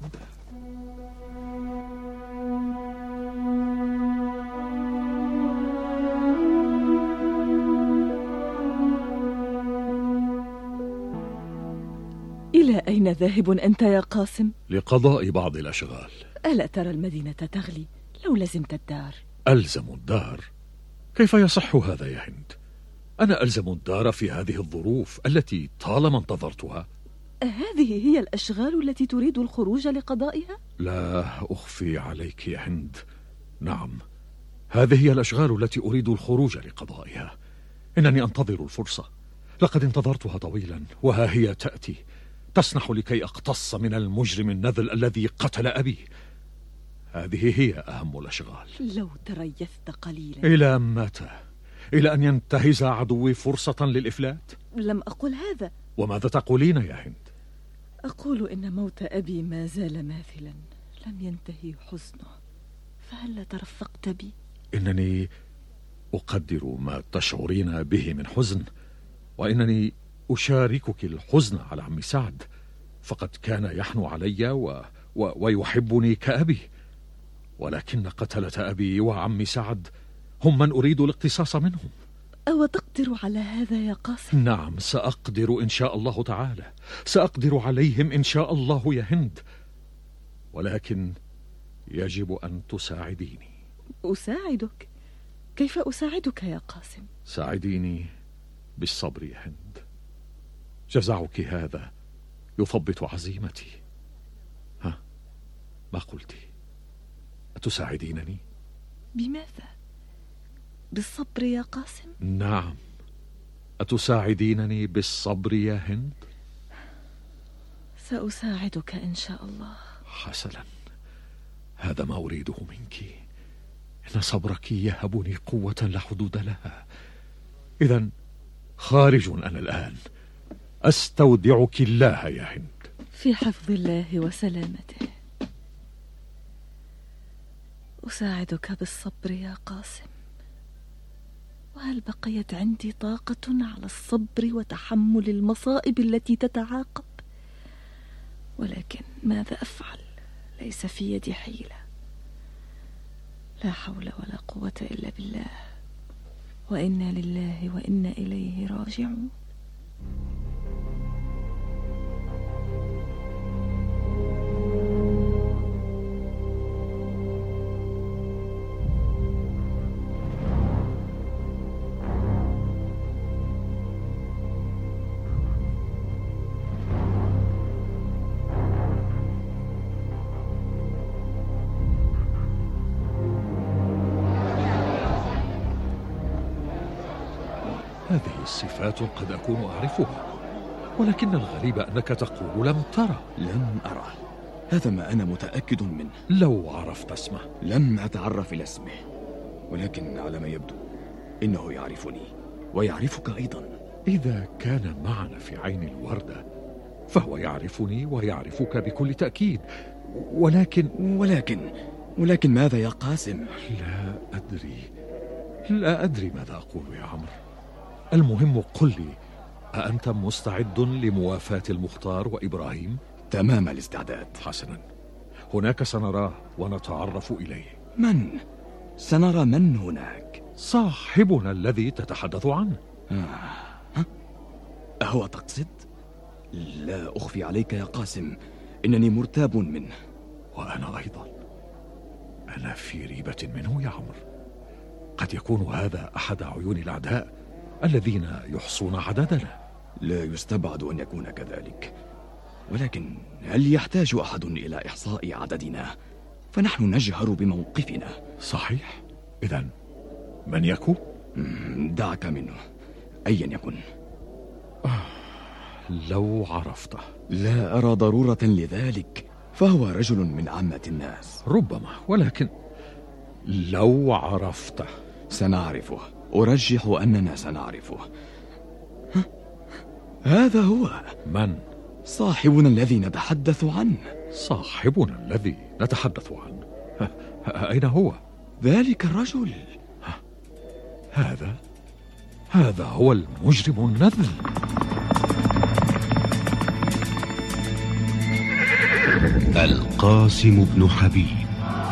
إلى أين ذاهب أنت يا قاسم؟ لقضاء بعض الأشغال. ألا ترى المدينة تغلي؟ لو لزمت الدار. ألزم الدار؟ كيف يصح هذا يا هند؟ أنا ألزم الدار في هذه الظروف التي طالما انتظرتها. هذه هي الأشغال التي تريد الخروج لقضائها؟ لا أخفي عليك يا هند، نعم، هذه هي الأشغال التي أريد الخروج لقضائها. إنني أنتظر الفرصة، لقد انتظرتها طويلا، وها هي تأتي، تسنح لكي أقتص من المجرم النذل الذي قتل أبي. هذه هي أهم الأشغال. لو تريثت قليلا. إلى متى؟ إلى أن ينتهز عدوي فرصة للإفلات؟ لم أقل هذا. وماذا تقولين يا هند؟ أقول إن موت أبي ما زال ماثلا، لم ينتهي حزنه، فهل ترفقت بي؟ إنني أقدر ما تشعرين به من حزن، وإنني أشاركك الحزن على عم سعد، فقد كان يحنو علي و... و... ويحبني كأبي، ولكن قتلة أبي وعم سعد هم من أريد الاقتصاص منهم. أو تقدر على هذا يا قاسم؟ نعم، سأقدر إن شاء الله تعالى، سأقدر عليهم إن شاء الله يا هند، ولكن يجب أن تساعديني. أساعدك؟ كيف أساعدك يا قاسم؟ ساعديني بالصبر يا هند، جزعك هذا يثبط عزيمتي. ها، ما قلتي؟ أتساعدينني؟ بماذا؟ بالصبر يا قاسم؟ نعم، أتساعدينني بالصبر يا هند؟ سأساعدك إن شاء الله. حسنا، هذا ما أريده منك. إن صبرك يهبني قوة لا حدود لها. إذن خارج أنا الآن، أستودعك الله يا هند. في حفظ الله وسلامته. أساعدك بالصبر يا قاسم، وهل بقيت عندي طاقة على الصبر وتحمل المصائب التي تتعاقب؟ ولكن ماذا أفعل؟ ليس في يدي حيلة. لا حول ولا قوة إلا بالله، وإنا لله وإنا إليه راجعون. هذه الصفات قد أكون أعرفها، ولكن الغريب أنك تقول لم ترى. لم أرى، هذا ما أنا متأكد منه. لو عرفت اسمه. لم أتعرف إلى اسمه، ولكن على ما يبدو إنه يعرفني ويعرفك أيضا. إذا كان معنا في عين الوردة فهو يعرفني ويعرفك بكل تأكيد. ولكن ولكن ولكن ماذا يا قاسم؟ لا أدري لا أدري ماذا أقول يا عمرو. المهم قل لي، أأنت مستعد لموافاة المختار وإبراهيم؟ تمام الاستعداد. حسنا، هناك سنراه ونتعرف إليه. من؟ سنرى من هناك؟ صاحبنا الذي تتحدث عنه. آه. أهو تقصد؟ لا أخفي عليك يا قاسم إنني مرتاب منه. وأنا أيضا، أنا في ريبة منه يا عمرو. قد يكون هذا أحد عيون الأعداء الذين يحصون عددنا. لا يستبعد أن يكون كذلك، ولكن هل يحتاج أحد إلى إحصاء عددنا؟ فنحن نجهر بموقفنا. صحيح. إذن من يكون؟ دعك منه، أيا يكن. آه، لو عرفته. لا أرى ضرورة لذلك، فهو رجل من عامة الناس. ربما، ولكن لو عرفته. سنعرفه، أرجح أننا سنعرفه. هذا هو. من؟ صاحبنا الذي نتحدث عنه. صاحبنا الذي نتحدث عنه؟ أين هو؟ ذلك الرجل. هذا هذا هو المجرم النذل. القاسم بن حبيب.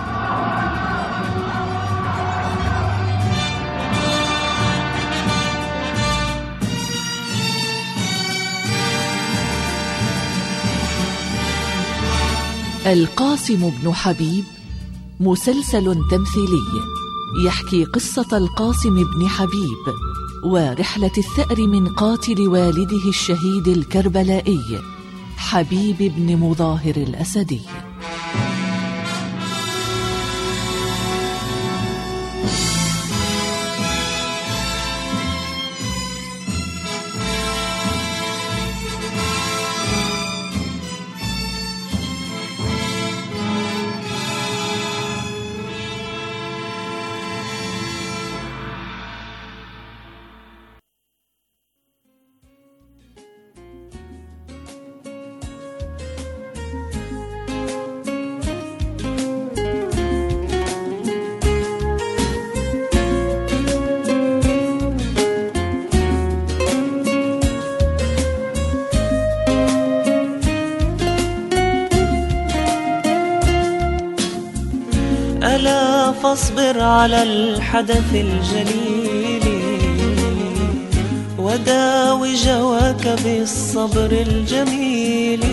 القاسم بن حبيب مسلسل تمثيلي يحكي قصة القاسم بن حبيب ورحلة الثأر من قاتل والده الشهيد الكربلائي حبيب بن مظاهر الأسدي. ألا فاصبر على الحدث الجليل وداوي جواك بالصبر الجميل.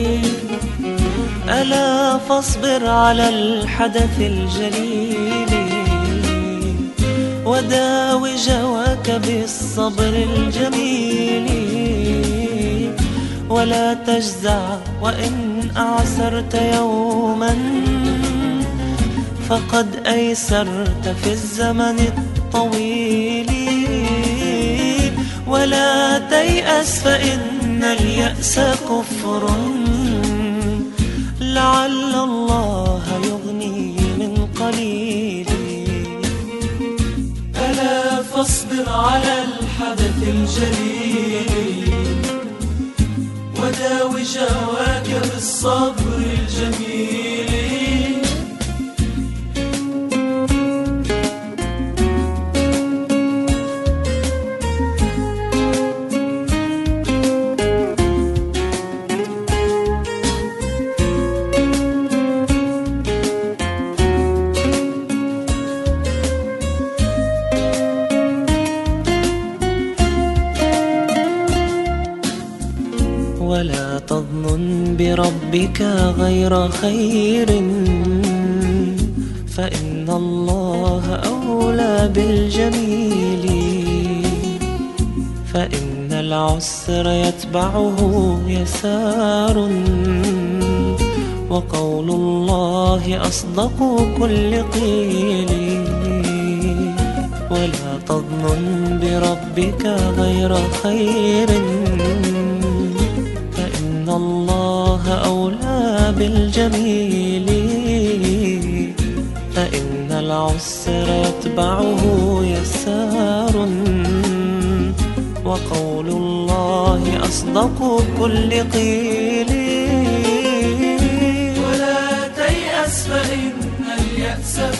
ألا فاصبر على الحدث الجليل وداوي جواك بالصبر الجميل. ولا تجزع وإن أعسرت يوما فقد أيسرت في الزمن الطويل. ولا تيأس فإن اليأس كفر لعل الله يغني من قليل. ألا فاصبر على الحدث الجليل وداوي جواك بالصبر الجميل. ولا تظن بربك غير خير فإن الله أولى بالجميل. فإن العسر يتبعه يسار وقول الله أصدق كل قيل. ولا تظن بربك غير خير فإن الله أولى بالجميل. فإن العسر يتبعه يسار وقول الله أصدق كل قيل. ولا تيأس فإن اليأس